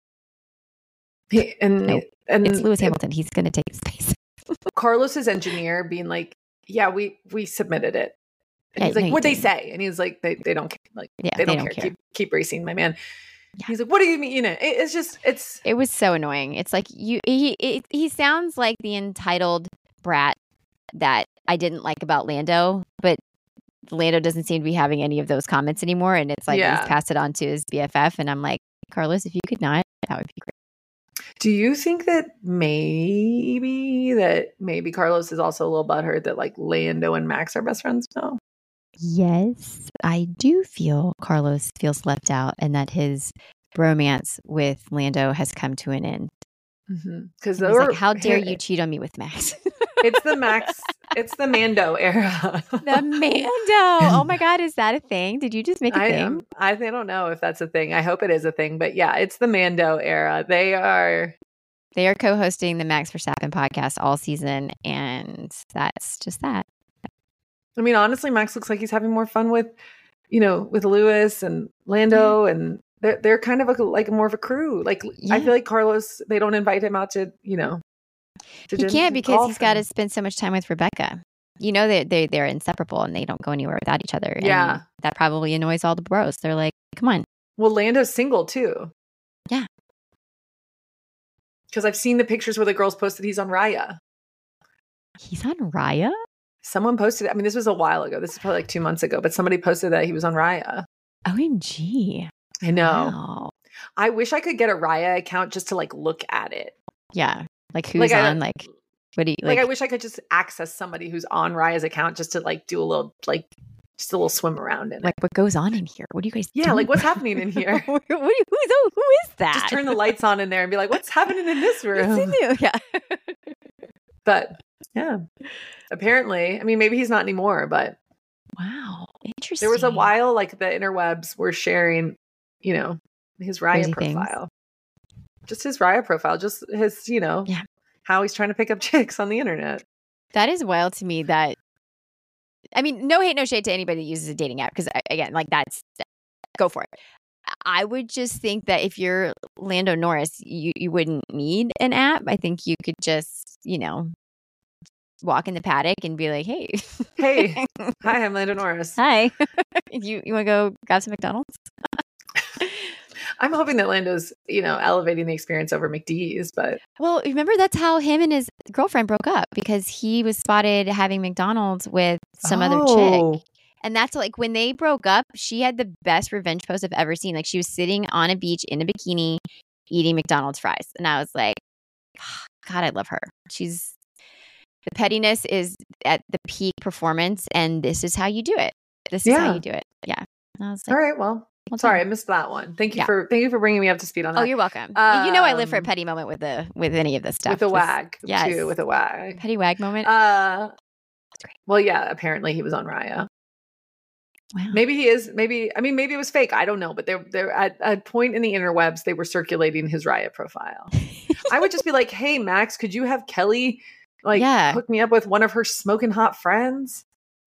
He- and No, and It's Lewis it- Hamilton. He's going to take the space. Carlos's engineer being like, "Yeah, we we submitted it." And Yeah, he's like, no, you "What'd they didn't. say?" And he's like, "They they don't care. Like Yeah, they, don't care. Keep keep racing, my man." Yeah. He's like, "What do you mean?" You know, it, it's just it's It was so annoying. It's like you he it, he sounds like the entitled brat that I didn't like about Lando, but Lando doesn't seem to be having any of those comments anymore, and it's like Yeah. he's passed it on to his B F F, and I'm like, Carlos, if you could not, that would be great. Do you think that maybe that maybe Carlos is also a little butthurt that like Lando and Max are best friends now? Yes, I do feel Carlos feels left out, and that his bromance with Lando has come to an end. Because He's like, how dare you cheat on me with Max? It's the Max. It's the Mando era. The Mando. Oh my God, is that a thing? Did you just make a I thing? am. I, I don't know if that's a thing. I hope it is a thing. But yeah, it's the Mando era. They are. They are co-hosting the Max Verstappen podcast all season, and that's just that. I mean, honestly, Max looks like he's having more fun with, you know, with Lewis and Lando, and they're they're kind of a, like more of a crew. Like I Yeah. feel like Carlos, they don't invite him out to, you know, to He gym- can't to because golf he's got to and- spend so much time with Rebecca. You know that they, they're inseparable and they don't go anywhere without each other. And Yeah. that probably annoys all the bros. They're like, come on. Well, Lando's single too. Yeah. Because I've seen the pictures where the girls posted he's on Raya. He's on Raya? Someone posted. I mean, this was a while ago. This is probably like two months ago. But somebody posted that he was on Raya. O M G. I know. Wow. I wish I could get a Raya account just to like look at it. Yeah. Like who's Like, I- on? Like, what do you Like, like? I wish I could just access somebody who's on Raya's account just to like do a little like just a little swim around in it. like what goes on in here? What do you guys Yeah, do? like, what's happening in here? what, what, who's, who is that? Just turn the lights on in there and be like, what's happening in this What's in room? there? Yeah. But yeah, apparently, I mean, maybe he's not anymore, but Wow. Interesting. there was a while like the interwebs were sharing, you know, his Raya Crazy things. profile. Just his Raya profile, just his, you know, Yeah. how he's trying to pick up chicks on the internet. That is wild to me that, I mean, no hate, no shade to anybody that uses a dating app. Because again, like that's, go for it. I would just think that if you're Lando Norris, you, you wouldn't need an app. I think you could just, you know, walk in the paddock and be like, hey, Hey, hi, I'm Lando Norris. hi, you you want to go grab some McDonald's? I'm hoping that Lando's, you know, elevating the experience over McD's, but Well, remember that's how him and his girlfriend broke up because he was spotted having McDonald's with some other Oh. chick. And that's like when they broke up, she had the best revenge post I've ever seen. Like she was sitting on a beach in a bikini eating McDonald's fries. And I was like, God, I love her. She's the pettiness is at the peak performance, and this is how you do it. This is Yeah. how you do it. Yeah. And I was like, All right, well, well sorry, I done. missed that one. Thank you Yeah. for thank you for bringing me up to speed on that. Oh, you're welcome. you know I live for a Um, petty moment with the with any of this stuff. with a This- wag, yes. too, with a wag. Petty wag moment. Uh, well, yeah, apparently he was on Raya. wow. Maybe he is. Maybe I mean, maybe it was fake. I don't know. But they're they're at a point in the interwebs, they were circulating his Raya profile. I would just be like, "Hey, Max, could you have Kelly like Yeah. hook me up with one of her smoking hot friends?"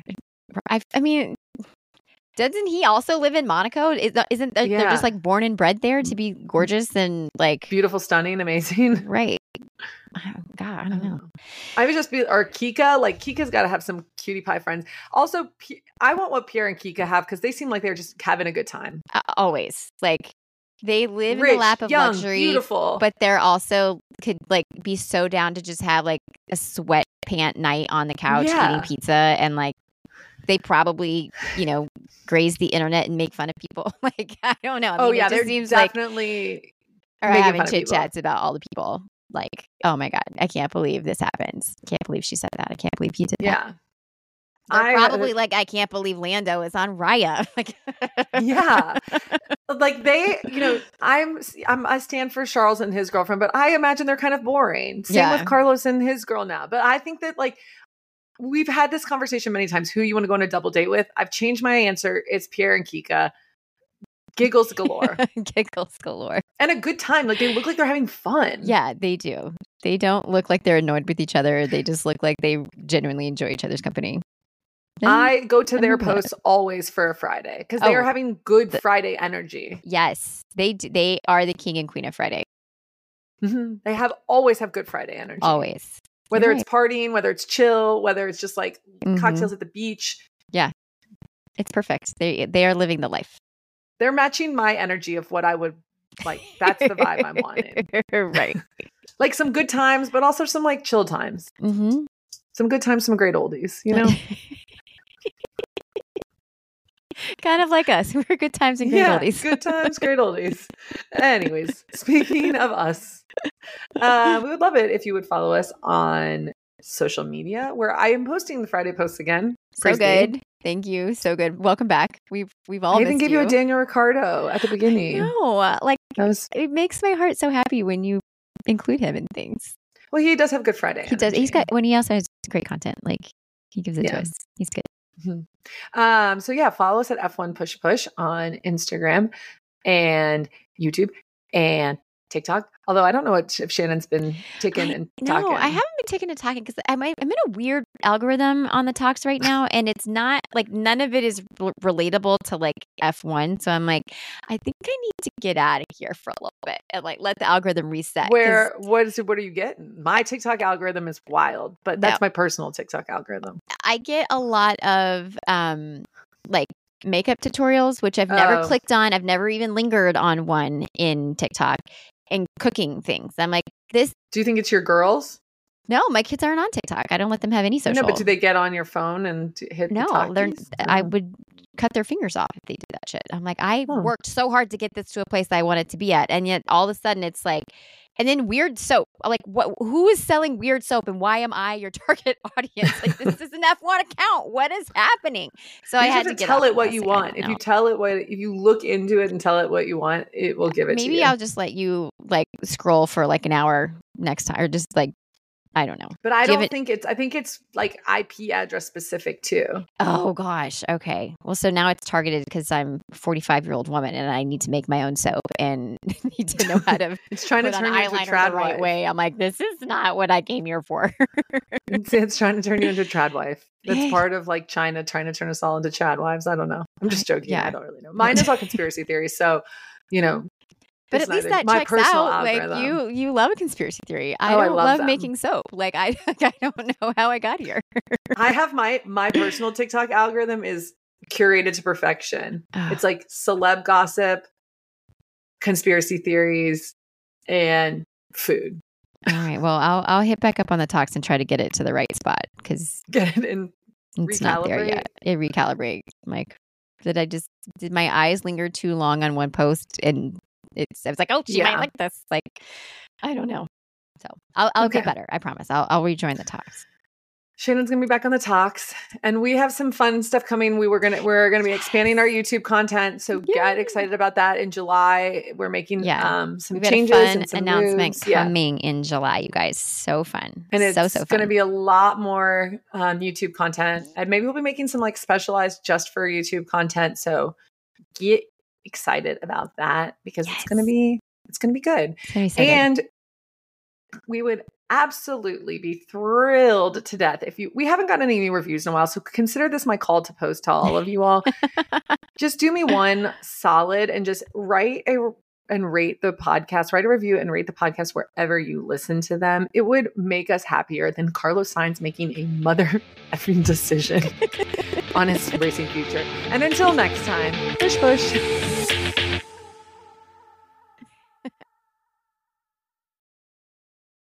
I, I mean, doesn't he also live in Monaco? Is that, isn't that, they're Yeah. just like born and bred there to be gorgeous and like Beautiful, stunning, amazing. right? Oh, God, I don't know. I would just be, or Kika, like Kika's got to have some cutie pie friends. Also, P- I want what Pierre and Kika have because they seem like they're just having a good time. Uh, always like they live in Rich, the lap of young, luxury, beautiful. but they're also could like be so down to just have like a sweatpant night on the couch Yeah. eating pizza and like they probably you know graze the internet and make fun of people. Like I don't know. I oh mean, yeah, it just they're seems like definitely or making having fun of chit people. chats about all the people. Like, oh my God, I can't believe this happened. Can't believe she said that. I can't believe he did that. Yeah. They're I- probably like, I can't believe Lando is on Raya. Like, Yeah. Like they, you know, I'm, I'm I stand for Charles and his girlfriend, but I imagine they're kind of boring. Same Yeah. with Carlos and his girl now. But I think that like we've had this conversation many times. Who you want to go on a double date with? I've changed my answer. It's Pierre and Kika. Giggles galore giggles galore. and a good time. Like they look like they're having fun. Yeah, they do. They don't look like they're annoyed with each other. They just look like they genuinely enjoy each other's company. And I go to I their love that. posts always for a Friday because they Oh, are having good the- Friday energy. yes, they do, they are the king and queen of Friday. Mhm. They have always have good Friday energy. Always. Whether You're it's partying, whether it's chill, whether it's just like Mhm. cocktails at the beach. It's perfect. They they are living the life. They're matching my energy of what I would like. That's the vibe I'm wanting. Right. Like some good times, but also some like chill times. Mm-hmm. Some good times, some great oldies, you know? Kind of like us. We're good times and great yeah, oldies. good times, great oldies. Anyways, speaking of us, uh, we would love it if you would follow us on social media where I am posting the Friday posts again. So Praise be. good. Thank you. So good. Welcome back. We've we've all I even missed gave you a Daniel Ricciardo at the beginning. No, like That was it makes my heart so happy when you include him in things. well, he does have good Friday. He does. He's energy. got when he also has great content. Like he gives it Yeah. to us. He's good. Um, so yeah, follow us at F one Push Push on Instagram and YouTube and TikTok. Although I don't know what if Shannon's been ticking I- and no, talking. I haven't been taking to talking because I'm I'm in a weird algorithm on the talks right now, and it's not like none of it is r- relatable to like F one. So I'm like, I think I need to get out of here for a little bit and like let the algorithm reset. 'cause Where what is it? What are you getting? My TikTok algorithm is wild, but that's No. my personal TikTok algorithm. I get a lot of um like makeup tutorials, which I've never Oh. clicked on. I've never even lingered on one in TikTok, and cooking things. I'm like, this. Do you think it's your girls? No, my kids aren't on TikTok. I don't let them have any social. No, but do they get on your phone and d- hit? No, the they're. talkies? I Oh. would cut their fingers off if they did that shit. I'm like, I Huh. worked so hard to get this to a place I want it to be at, and yet all of a sudden it's like, and then weird soap. I'm like, what? Who is selling weird soap, and why am I your target audience? Like, this is an F one account. What is happening? So I You had have to to get tell off it of what this, you like, I want. don't If know. you tell it what, if you look into it and tell it what you want, it will give it to Maybe you. I'll just let you like scroll for like an hour next time, or just like, I don't know. But I give don't it- think it's. I think it's like I P address specific too. Oh gosh. Okay. Well, so now it's targeted because I'm a forty-five year old woman and I need to make my own soap and need to know how to It's trying to put on turn you into a eyeliner trad the right wife. way. I'm like, this is not what I came here for. It's, it's trying to turn you into a trad wife. That's part of like China trying to turn us all into trad wives. I don't know. I'm just joking. Yeah. I don't really know. Mine is all conspiracy theories. So, you know, But It's at least neither- that my checks personal out. Like algorithm. you, you love a conspiracy theory. I Oh, I don't love love them. making soap. Like I, I don't know how I got here. I have my my personal TikTok algorithm is curated to perfection. Ah. It's like celeb gossip, conspiracy theories, and food. All right. Well, I'll I'll hit back up on the talks and try to get it to the right spot because Get it in. it's not there Recalibrate. yet. It recalibrate. Like, did I just did my eyes linger too long on one post and it's I was like, oh, she Yeah. might like this. Like, I don't know. So I'll I'll Okay. get better. I promise. I'll I'll rejoin the talks. Shannon's gonna be back on the talks, and we have some fun stuff coming. We were gonna we're gonna be expanding our YouTube content, so get Yay. excited about that. In July, we're making Yeah. um some We've got a changes fun and some announcement moves. Yeah. coming in July, you guys. So fun. And it's so so fun. going to be a lot more um, YouTube content. And maybe we'll be making some like specialized just for YouTube content. So get excited about that because it's going to Yes. be it's going to be good. It's gonna be so good. And we would absolutely be thrilled to death if you we haven't gotten any new reviews in a while, so consider this my call to post to all of you all. Just do me one solid and just write a and rate the podcast, write a review and rate the podcast wherever you listen to them. It would make us happier than Carlos Sainz making a mother effing decision on his racing future. And until next time, push push.